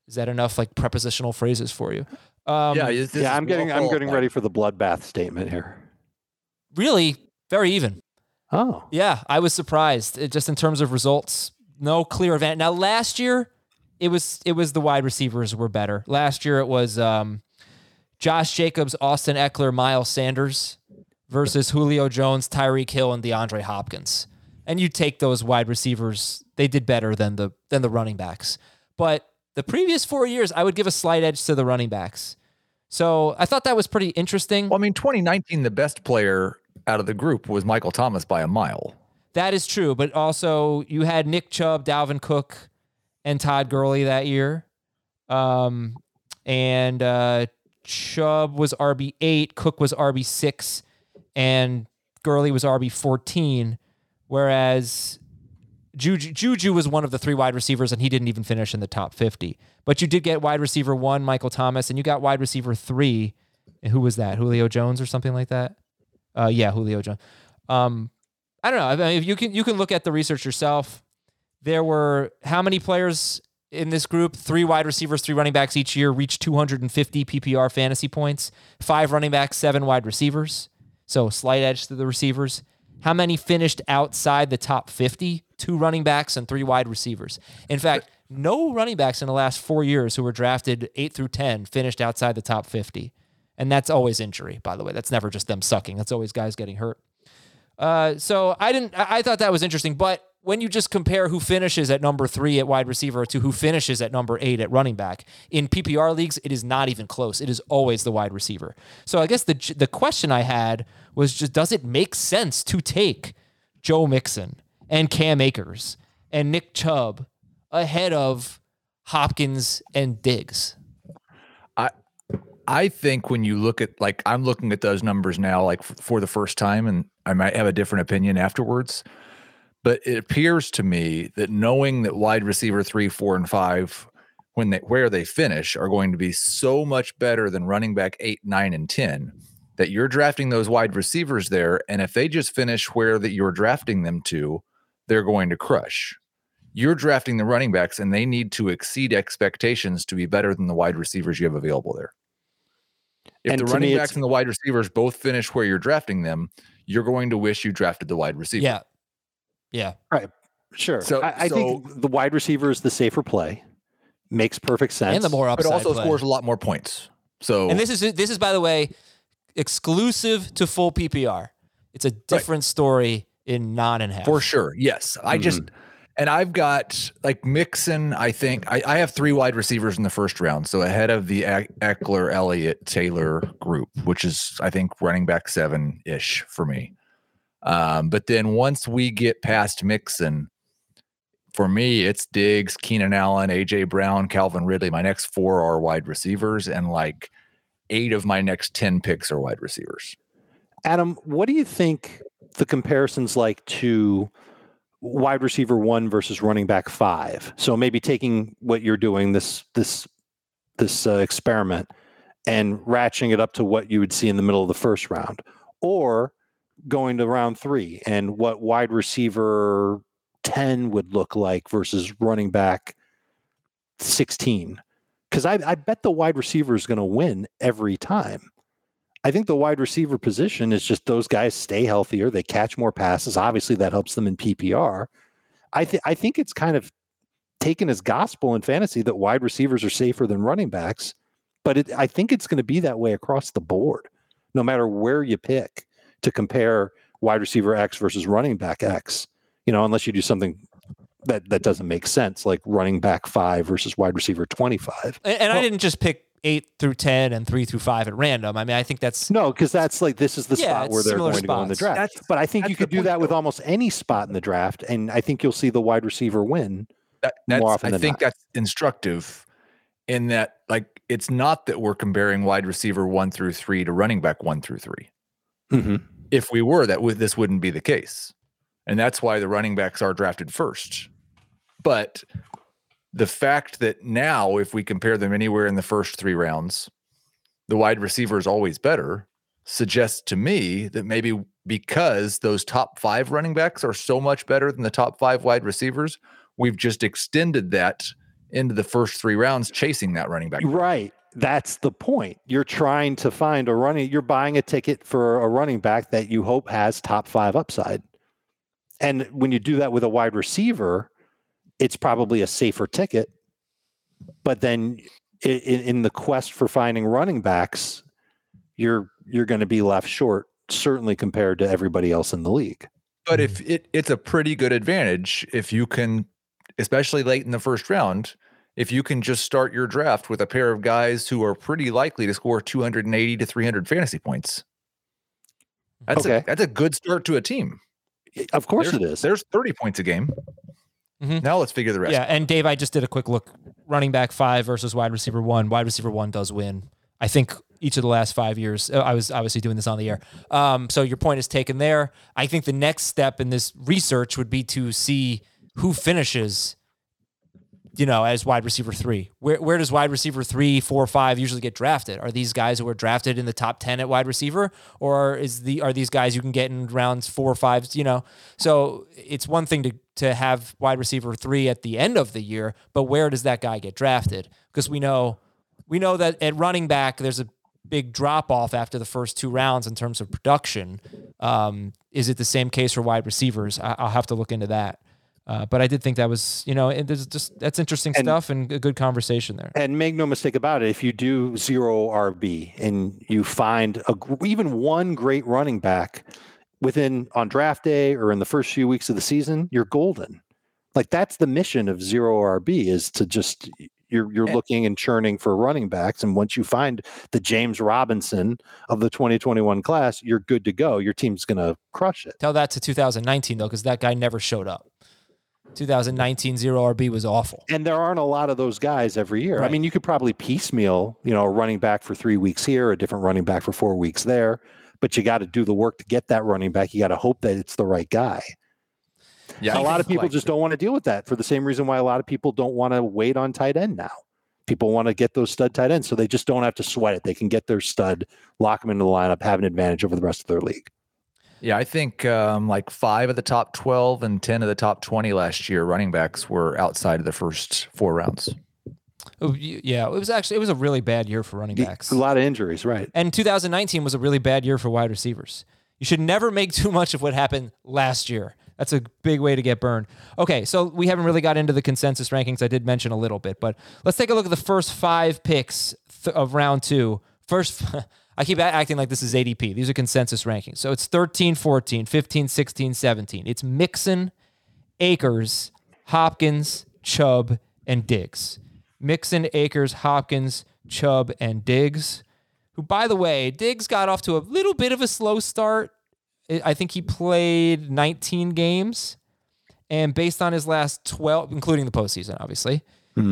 Is that enough like prepositional phrases for you? I'm getting ready for the bloodbath statement here. Really, very even. Oh, yeah, I was surprised. Just in terms of results, no clear advantage. Now, last year, it was the wide receivers were better. Last year, it was Josh Jacobs, Austin Eckler, Miles Sanders versus Julio Jones, Tyreek Hill, and DeAndre Hopkins. And you take those wide receivers, they did better than the running backs. But the previous 4 years, I would give a slight edge to the running backs. So I thought that was pretty interesting. Well, I mean, 2019, the best player out of the group was Michael Thomas by a mile. That is true, but also you had Nick Chubb, Dalvin Cook, and Todd Gurley that year. And Chubb was RB8, Cook was RB6, and Gurley was RB14, whereas Juju was one of the 3 wide receivers, and he didn't even finish in the top 50. But you did get wide receiver 1, Michael Thomas, and you got wide receiver 3. And who was that? Julio Jones or something like that? Yeah, Julio Jones. I don't know. I mean, you can look at the research yourself. There were how many players in this group? 3 wide receivers, 3 running backs each year reached 250 PPR fantasy points. 5 running backs, 7 wide receivers. So slight edge to the receivers. How many finished outside the top 50? 2 running backs and 3 wide receivers. In fact, no running backs in the last 4 years who were drafted 8 through 10 finished outside the top 50. And that's always injury, by the way. That's never just them sucking. That's always guys getting hurt. So I thought that was interesting. But when you just compare who finishes at number 3 at wide receiver to who finishes at number 8 at running back, in PPR leagues, it is not even close. It is always the wide receiver. So I guess the question I had was just, does it make sense to take Joe Mixon and Cam Akers and Nick Chubb ahead of Hopkins and Diggs? I think when you look at, like, I'm looking at those numbers now, like for the first time, and I might have a different opinion afterwards, but it appears to me that knowing that wide receiver 3, 4, and 5, where they finish, are going to be so much better than running back 8, 9, and 10, that you're drafting those wide receivers there, and if they just finish where that you're drafting them to, they're going to crush. You're drafting the running backs, and they need to exceed expectations to be better than the wide receivers you have available there. If the running backs and the wide receivers both finish where you're drafting them, you're going to wish you drafted the wide receiver. Yeah. Right. Sure. So I think the wide receiver is the safer play. Makes perfect sense. And the more upside, but also play. Scores a lot more points. So, and this is by the way, exclusive to full PPR. It's a different story in non-and-half. For sure. Yes. And I've got like Mixon. I think I have 3 wide receivers in the first round. So ahead of the Eckler, Elliott, Taylor group, which is, I think, running back 7-ish for me. But then once we get past Mixon, for me, it's Diggs, Keenan Allen, AJ Brown, Calvin Ridley. My next 4 are wide receivers, and like 8 of my next 10 picks are wide receivers. Adam, what do you think the comparison's like to wide receiver 1 versus running back 5? So maybe taking what you're doing, this experiment, and ratcheting it up to what you would see in the middle of the first round, or going to round 3 and what wide receiver 10 would look like versus running back 16. Because I bet the wide receiver is going to win every time. I think the wide receiver position is just those guys stay healthier. They catch more passes. Obviously, that helps them in PPR. I think it's kind of taken as gospel in fantasy that wide receivers are safer than running backs. But I think it's going to be that way across the board, no matter where you pick to compare wide receiver X versus running back X. You know, unless you do something that doesn't make sense, like running back 5 versus wide receiver 25. And I didn't just pick 8 through 10 and 3 through 5 at random. I mean, I think that's because that's like, this is the spot where they're going to go in the draft. But I think you could do that with almost any spot in the draft, and I think you'll see the wide receiver win more often than not. I think that's instructive in that, like, it's not that we're comparing wide receiver 1 through 3 to running back 1 through 3. Mm-hmm. If we were, this wouldn't be the case. And that's why the running backs are drafted first. But the fact that now, if we compare them anywhere in the first 3 rounds, the wide receiver is always better, suggests to me that maybe because those top 5 running backs are so much better than the top 5 wide receivers, we've just extended that into the first 3 rounds chasing that running back. Right. That's the point. You're trying to find you're buying a ticket for a running back that you hope has top 5 upside. And when you do that with a wide receiver, it's probably a safer ticket. But then in the quest for finding running backs, you're going to be left short, certainly compared to everybody else in the league. But if it's a pretty good advantage if you can, especially late in the first round, if you can just start your draft with a pair of guys who are pretty likely to score 280 to 300 fantasy points. That's a good start to a team. Of course it is. There's 30 points a game. Mm-hmm. Now let's figure the rest. Yeah, and Dave, I just did a quick look. Running back 5 versus wide receiver 1. Wide receiver 1 does win. I think each of the last 5 years. I was obviously doing this on the air. So your point is taken there. I think the next step in this research would be to see who finishes, as wide receiver 3. Where does wide receiver 3, 4, 5 usually get drafted? Are these guys who are drafted in the top 10 at wide receiver, or are these guys you can get in rounds 4 or 5? So it's one thing to have wide receiver 3 at the end of the year, but where does that guy get drafted? Because we know that at running back there's a big drop off after the first 2 rounds in terms of production. Is it the same case for wide receivers? I'll have to look into that. But I did think that was, that's interesting stuff and a good conversation there. And make no mistake about it, if you do 0 RB and you find even one great running back on draft day or in the first few weeks of the season, you're golden. Like that's the mission of 0 RB is to just you're looking and churning for running backs, and once you find the James Robinson of the 2021 class, you're good to go. Your team's going to crush it. Tell that to 2019 though, because that guy never showed up. 2019 0 RB was awful. And there aren't a lot of those guys every year. Right. I mean, you could probably piecemeal, a running back for 3 weeks here, a different running back for 4 weeks there, but you got to do the work to get that running back. You got to hope that it's the right guy. Yeah, a lot of people just don't want to deal with that for the same reason why a lot of people don't want to wait on tight end now. People want to get those stud tight ends, so they just don't have to sweat it. They can get their stud, lock them into the lineup, have an advantage over the rest of their league. Yeah, I think like 5 of the top 12 and 10 of the top 20 last year running backs were outside of the first 4 rounds. Oh, yeah, it was a really bad year for running backs. A lot of injuries, right? And 2019 was a really bad year for wide receivers. You should never make too much of what happened last year. That's a big way to get burned. Okay, so we haven't really got into the consensus rankings. I did mention a little bit, but let's take a look at the first 5 picks of round 2. First, I keep acting like this is ADP. These are consensus rankings. So it's 13, 14, 15, 16, 17. It's Mixon, Akers, Hopkins, Chubb, and Diggs. Mixon, Akers, Hopkins, Chubb, and Diggs. Who, by the way, Diggs got off to a little bit of a slow start. I think he played 19 games, and based on his last 12, including the postseason, obviously.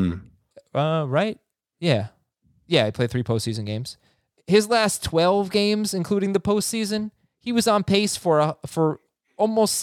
Right? Yeah. Yeah, he played 3 postseason games. His last 12 games, including the postseason, he was on pace for almost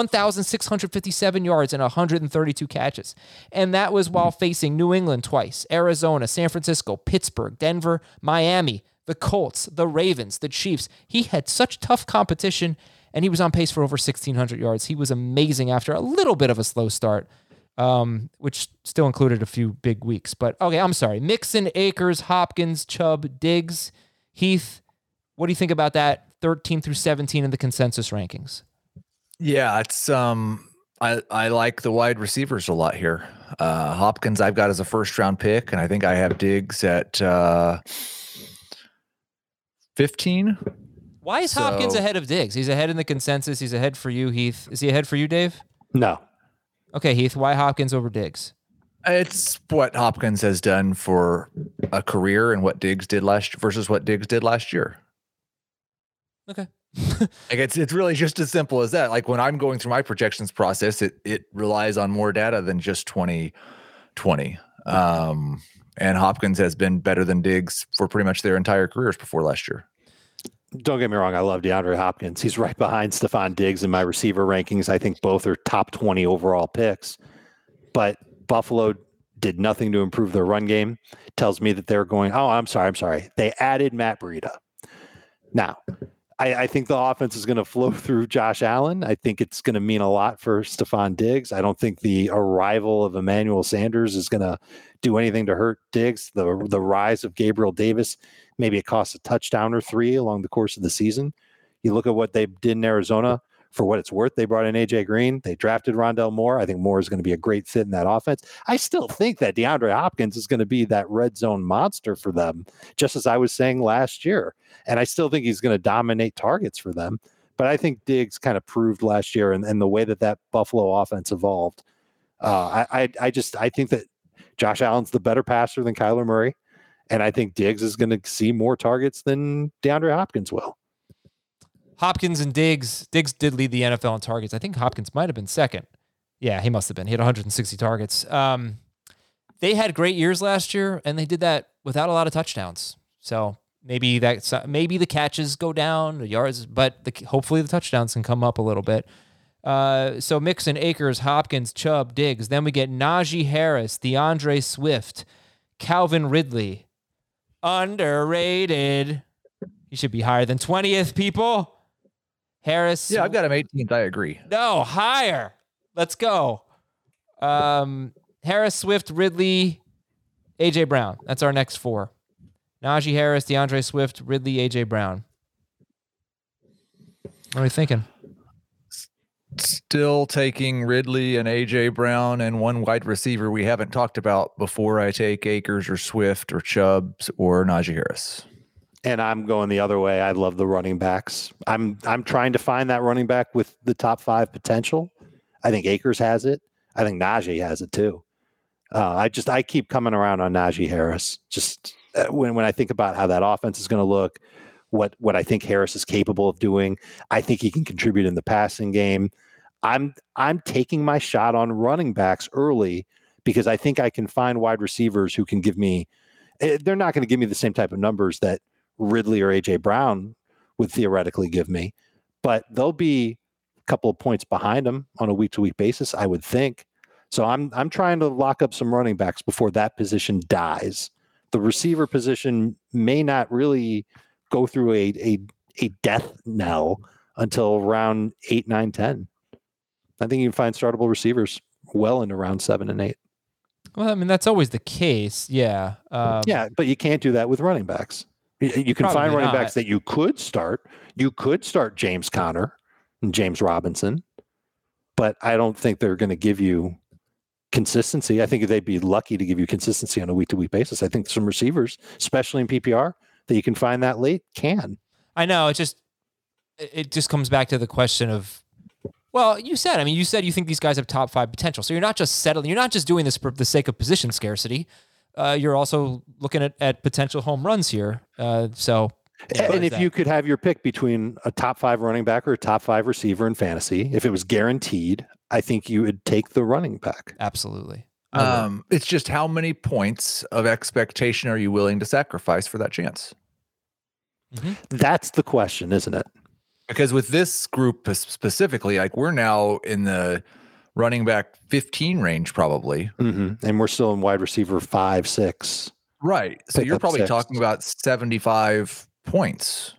1,657 yards and 132 catches. And that was while facing New England twice, Arizona, San Francisco, Pittsburgh, Denver, Miami, the Colts, the Ravens, the Chiefs. He had such tough competition, and he was on pace for over 1,600 yards. He was amazing after a little bit of a slow start, which still included a few big weeks. But, okay, I'm sorry. Mixon, Akers, Hopkins, Chubb, Diggs, Heath. What do you think about that 13 through 17 in the consensus rankings? Yeah, it's I like the wide receivers a lot here. Hopkins I've got as a first-round pick, and I think I have Diggs at 15. Why is Hopkins ahead of Diggs? He's ahead in the consensus. He's ahead for you, Heath. Is he ahead for you, Dave? No. Okay, Heath, why Hopkins over Diggs? It's what Hopkins has done for a career and what Diggs did versus what Diggs did last year. Okay. Like it's really just as simple as that. Like when I'm going through my projections process, it relies on more data than just 2020. And Hopkins has been better than Diggs for pretty much their entire careers before last year. Don't get me wrong. I love DeAndre Hopkins. He's right behind Stephon Diggs in my receiver rankings. I think both are top 20 overall picks. But Buffalo did nothing to improve their run game. Tells me that they're going, I'm sorry. They added Matt Breida. Now, I think the offense is going to flow through Josh Allen. I think it's going to mean a lot for Stephon Diggs. I don't think the arrival of Emmanuel Sanders is going to do anything to hurt Diggs. The rise of Gabriel Davis, maybe it costs a touchdown or 3 along the course of the season. You look at what they did in Arizona. For what it's worth, they brought in A.J. Green. They drafted Rondell Moore. I think Moore is going to be a great fit in that offense. I still think that DeAndre Hopkins is going to be that red zone monster for them, just as I was saying last year. And I still think he's going to dominate targets for them. But I think Diggs kind of proved last year and the way that Buffalo offense evolved. I think that Josh Allen's the better passer than Kyler Murray. And I think Diggs is going to see more targets than DeAndre Hopkins will. Hopkins and Diggs did lead the NFL in targets. I think Hopkins might have been second. Yeah, he must have been. He had 160 targets. They had great years last year, and they did that without a lot of touchdowns. So maybe the catches go down, the yards, but hopefully the touchdowns can come up a little bit. So Mixon, Akers, Hopkins, Chubb, Diggs. Then we get Najee Harris, DeAndre Swift, Calvin Ridley. Underrated. He should be higher than 20th, people. Harris. Yeah, I've got him 18th. I agree. No, higher. Let's go. Harris, Swift, Ridley, A.J. Brown. That's our next 4. Najee Harris, DeAndre Swift, Ridley, A.J. Brown. What are we thinking? Still taking Ridley and A.J. Brown and one wide receiver we haven't talked about before I take Akers or Swift or Chubbs or Najee Harris. And I'm going the other way. I love the running backs. I'm trying to find that running back with the top 5 potential. I think Akers has it. I think Najee has it too. I keep coming around on Najee Harris. Just when I think about how that offense is going to look, what I think Harris is capable of doing, I think he can contribute in the passing game. I'm taking my shot on running backs early because I think I can find wide receivers who can give me. They're not going to give me the same type of numbers that Ridley or A.J. Brown would theoretically give me, but they'll be a couple of points behind them on a week-to-week basis, I would think. So I'm trying to lock up some running backs before that position dies. The receiver position may not really go through a death knell until round 8, 9, 10. I think you can find startable receivers well into round 7 and 8. Well, I mean, that's always the case. Yeah. Yeah, but you can't do that with running backs. You can find running backs that you could start. You could start James Conner and James Robinson, but I don't think they're going to give you consistency. I think they'd be lucky to give you consistency on a week-to-week basis. I think some receivers, especially in PPR, that you can find that late can. I know. It just comes back to the question of, well, you said you think these guys have top 5 potential. So you're not just settling. You're not just doing this for the sake of position scarcity. You're also looking at potential home runs here. And if you could have your pick between a top 5 running back or a top 5 receiver in fantasy, if it was guaranteed, I think you would take the running back. Absolutely. It's just how many points of expectation are you willing to sacrifice for that chance? Mm-hmm. That's the question, isn't it? Because with this group specifically, like we're now in the running back 15 range probably. Mm-hmm. And we're still in wide receiver 5, 6. Right. So you're probably talking about 75 points,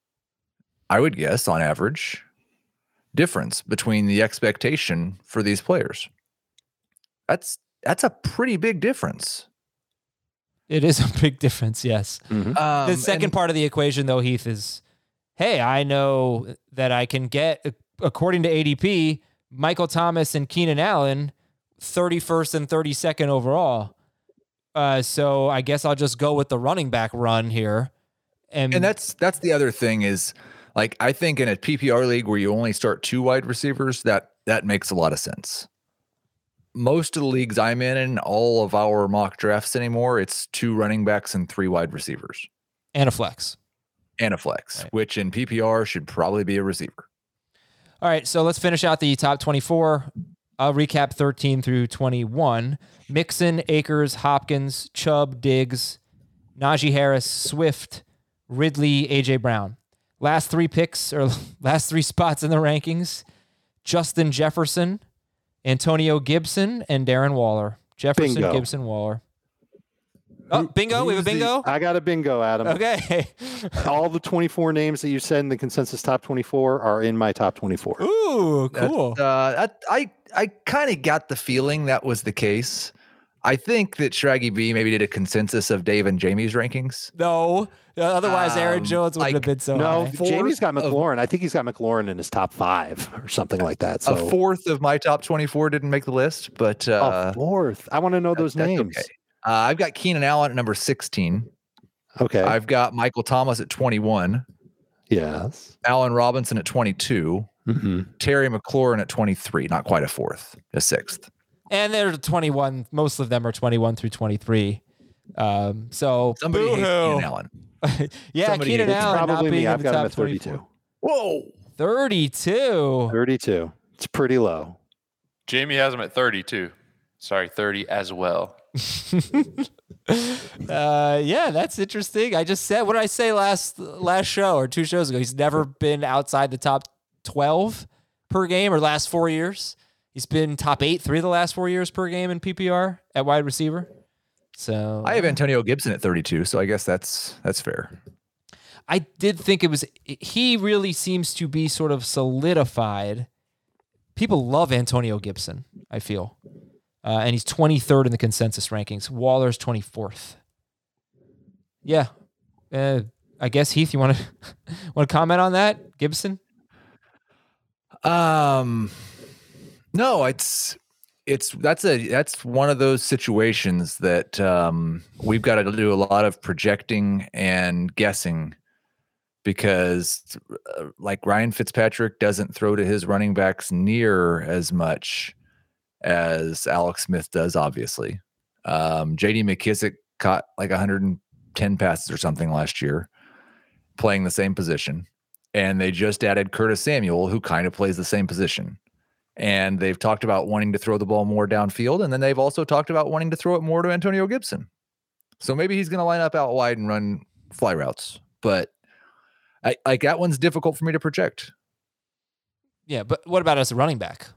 I would guess, on average, difference between the expectation for these players. That's a pretty big difference. It is a big difference, yes. Mm-hmm. The second part of the equation, though, Heath, is, hey, I know that I can get, according to ADP, Michael Thomas and Keenan Allen 31st and 32nd overall. So I guess I'll just go with the running back run here. And that's the other thing is, like, I think in a PPR league where you only start 2 wide receivers, that makes a lot of sense. Most of the leagues I'm in all of our mock drafts anymore, it's 2 running backs and 3 wide receivers. And a flex. Right. Which in PPR should probably be a receiver. All right, so let's finish out the top 24. I'll recap 13 through 21. Mixon, Akers, Hopkins, Chubb, Diggs, Najee Harris, Swift, Ridley, A.J. Brown. Last 3 picks, or last 3 spots in the rankings, Justin Jefferson, Antonio Gibson, and Darren Waller. Jefferson, Bingo. Gibson, Waller. Oh, bingo. We have a bingo. I got a bingo, Adam. Okay. All the 24 names that you said in the consensus top 24 are in my top 24. Ooh, cool. I kind of got the feeling that was the case. I think that Shraggy B maybe did a consensus of Dave and Jamie's rankings. No. Otherwise, Aaron Jones wouldn't have been so No, high. Jamie's got McLaurin. I think he's got McLaurin in his top 5 or something like that. So a fourth of my top 24 didn't make the list, but a fourth. I want to know those names. Okay. I've got Keenan Allen at number 16. Okay. I've got Michael Thomas at 21. Yes. Allen Robinson at 22. Mm-hmm. Terry McLaurin at 23. Not quite a fourth, a sixth. And they're 21. Most of them are 21 through 23. So Somebody hates Keenan Allen. Yeah, Somebody Keenan hates Allen Probably not being me. in I've the got him top at 32. 24. Whoa. 32. 32. It's pretty low. Jamie has him at 32. Sorry, 30 as well. Yeah, that's interesting. I just said, what did I say last show or 2 shows ago? He's never been outside the top 12 per game or last 4 years. He's been top 8 3 of the last 4 years per game in PPR at wide receiver. So I have Antonio Gibson at 32, so I guess that's fair. I did think he really seems to be sort of solidified. People love Antonio Gibson, I feel. And he's 23rd in the consensus rankings. Waller's 24th. Yeah. I guess, Heath, you want to comment on that? Gibson? No, that's one of those situations that we've got to do a lot of projecting and guessing, because like Ryan Fitzpatrick doesn't throw to his running backs near as much as Alex Smith does, obviously. JD McKissick caught like 110 passes or something last year playing the same position. And they just added Curtis Samuel, who kind of plays the same position. And they've talked about wanting to throw the ball more downfield. And then they've also talked about wanting to throw it more to Antonio Gibson. So maybe he's going to line up out wide and run fly routes. But that one's difficult for me to project. Yeah, but what about as a running back?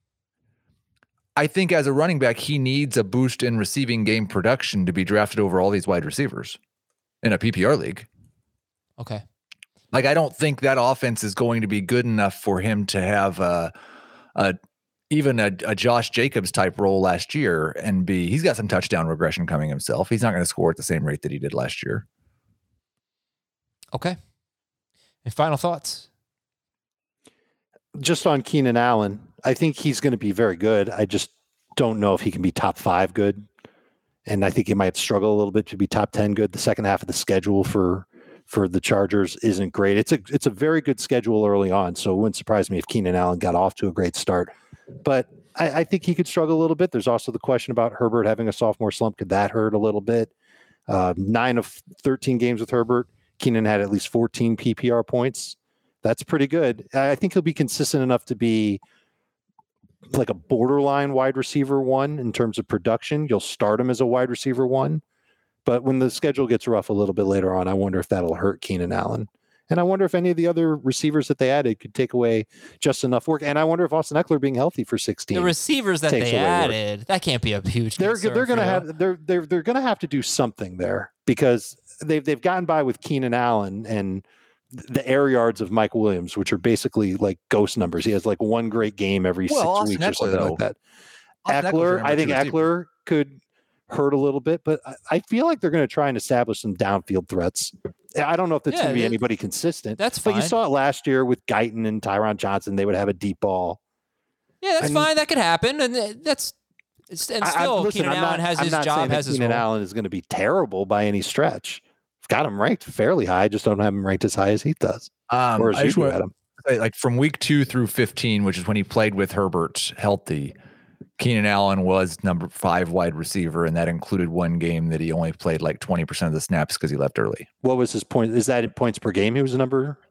I think as a running back, he needs a boost in receiving game production to be drafted over all these wide receivers in a PPR league. Okay. Like, I don't think that offense is going to be good enough for him to have even a Josh Jacobs type role last year and he's got some touchdown regression coming himself. He's not going to score at the same rate that he did last year. Okay. And final thoughts? Just on Keenan Allen, I think he's going to be very good. I just don't know if he can be top 5 good. And I think he might struggle a little bit to be top 10 good. The second half of the schedule for the Chargers isn't great. It's a very good schedule early on, so it wouldn't surprise me if Keenan Allen got off to a great start. But I think he could struggle a little bit. There's also the question about Herbert having a sophomore slump. Could that hurt a little bit? 9 of 13 games with Herbert, Keenan had at least 14 PPR points. That's pretty good. I think he'll be consistent enough to be like a borderline wide receiver 1 in terms of production. You'll start him as a wide receiver 1. But when the schedule gets rough a little bit later on, I wonder if that'll hurt Keenan Allen. And I wonder if any of the other receivers that they added could take away just enough work. And I wonder if Austin Eckler being healthy for 16. The receivers that they added, that can't be a huge concern. They're going to have to do something there, because they've gotten by with Keenan Allen and the air yards of Mike Williams, which are basically like ghost numbers. He has like one great game every 6 weeks or something like that. Eckler, I think Eckler could hurt a little bit, but I feel like they're going to try and establish some downfield threats. I don't know if that's going to be anybody consistent. That's fine. But you saw it last year with Guyton and Tyron Johnson. They would have a deep ball. Yeah, that's fine. That could happen. And Keenan Allen has his job, has his role. Keenan Allen is going to be terrible by any stretch. I've got him ranked fairly high. I just don't have him ranked as high as he does. Or as you had him. Like from week 2 through 15, which is when he played with Herbert healthy, Keenan Allen was number 5 wide receiver, and that included one game that he only played like 20% of the snaps because he left early. What was his point? Is that in points per game? He was a number?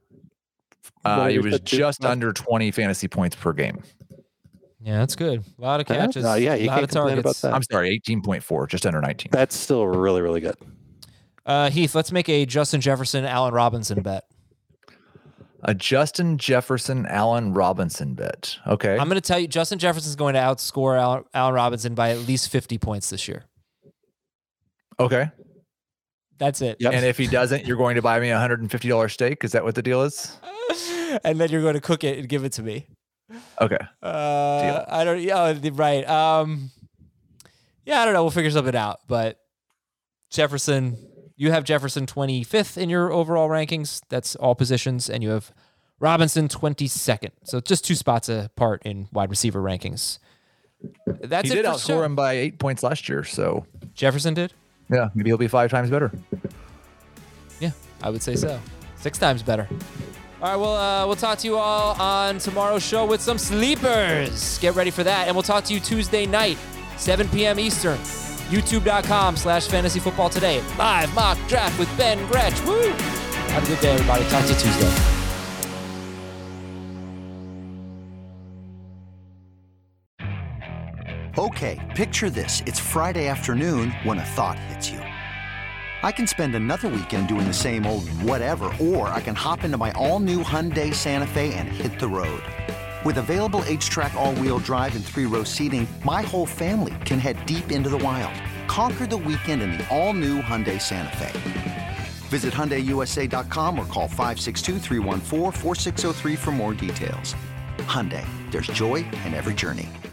He was just under 20 fantasy points per game. Yeah, that's good. A lot of catches. Yeah, you can't complain about that. I'm sorry, 18.4, just under 19. That's still really, really good. Heath, let's make a Justin Jefferson, Allen Robinson bet. A Justin Jefferson, Allen Robinson bet. Okay. I'm going to tell you, Justin Jefferson's going to outscore Allen Robinson by at least 50 points this year. Okay. That's it. Yep. And if he doesn't, you're going to buy me a $150 steak. Is that what the deal is? And then you're going to cook it and give it to me. Okay. I don't. Yeah, right. Yeah, I don't know. We'll figure something out. But Jefferson, you have Jefferson 25th in your overall rankings. That's all positions, and you have Robinson 22nd. So just 2 spots apart in wide receiver rankings. That's he it. did outscore him by 8 points last year. So Jefferson did. yeah, maybe he'll be 5 times better. Yeah, I would say so. 6 times better. All right, well, we'll talk to you all on tomorrow's show with some sleepers. Get ready for that. And we'll talk to you Tuesday night, 7 p.m. Eastern. YouTube.com/fantasyfootballtoday. Live mock draft with Ben Gretsch. Woo! Have a good day, everybody. Talk to you Tuesday. Okay, picture this. It's Friday afternoon when a thought hits you. I can spend another weekend doing the same old whatever, or I can hop into my all-new Hyundai Santa Fe and hit the road. With available H-Track all-wheel drive and 3-row seating, my whole family can head deep into the wild. Conquer the weekend in the all-new Hyundai Santa Fe. Visit HyundaiUSA.com or call 562-314-4603 for more details. Hyundai, there's joy in every journey.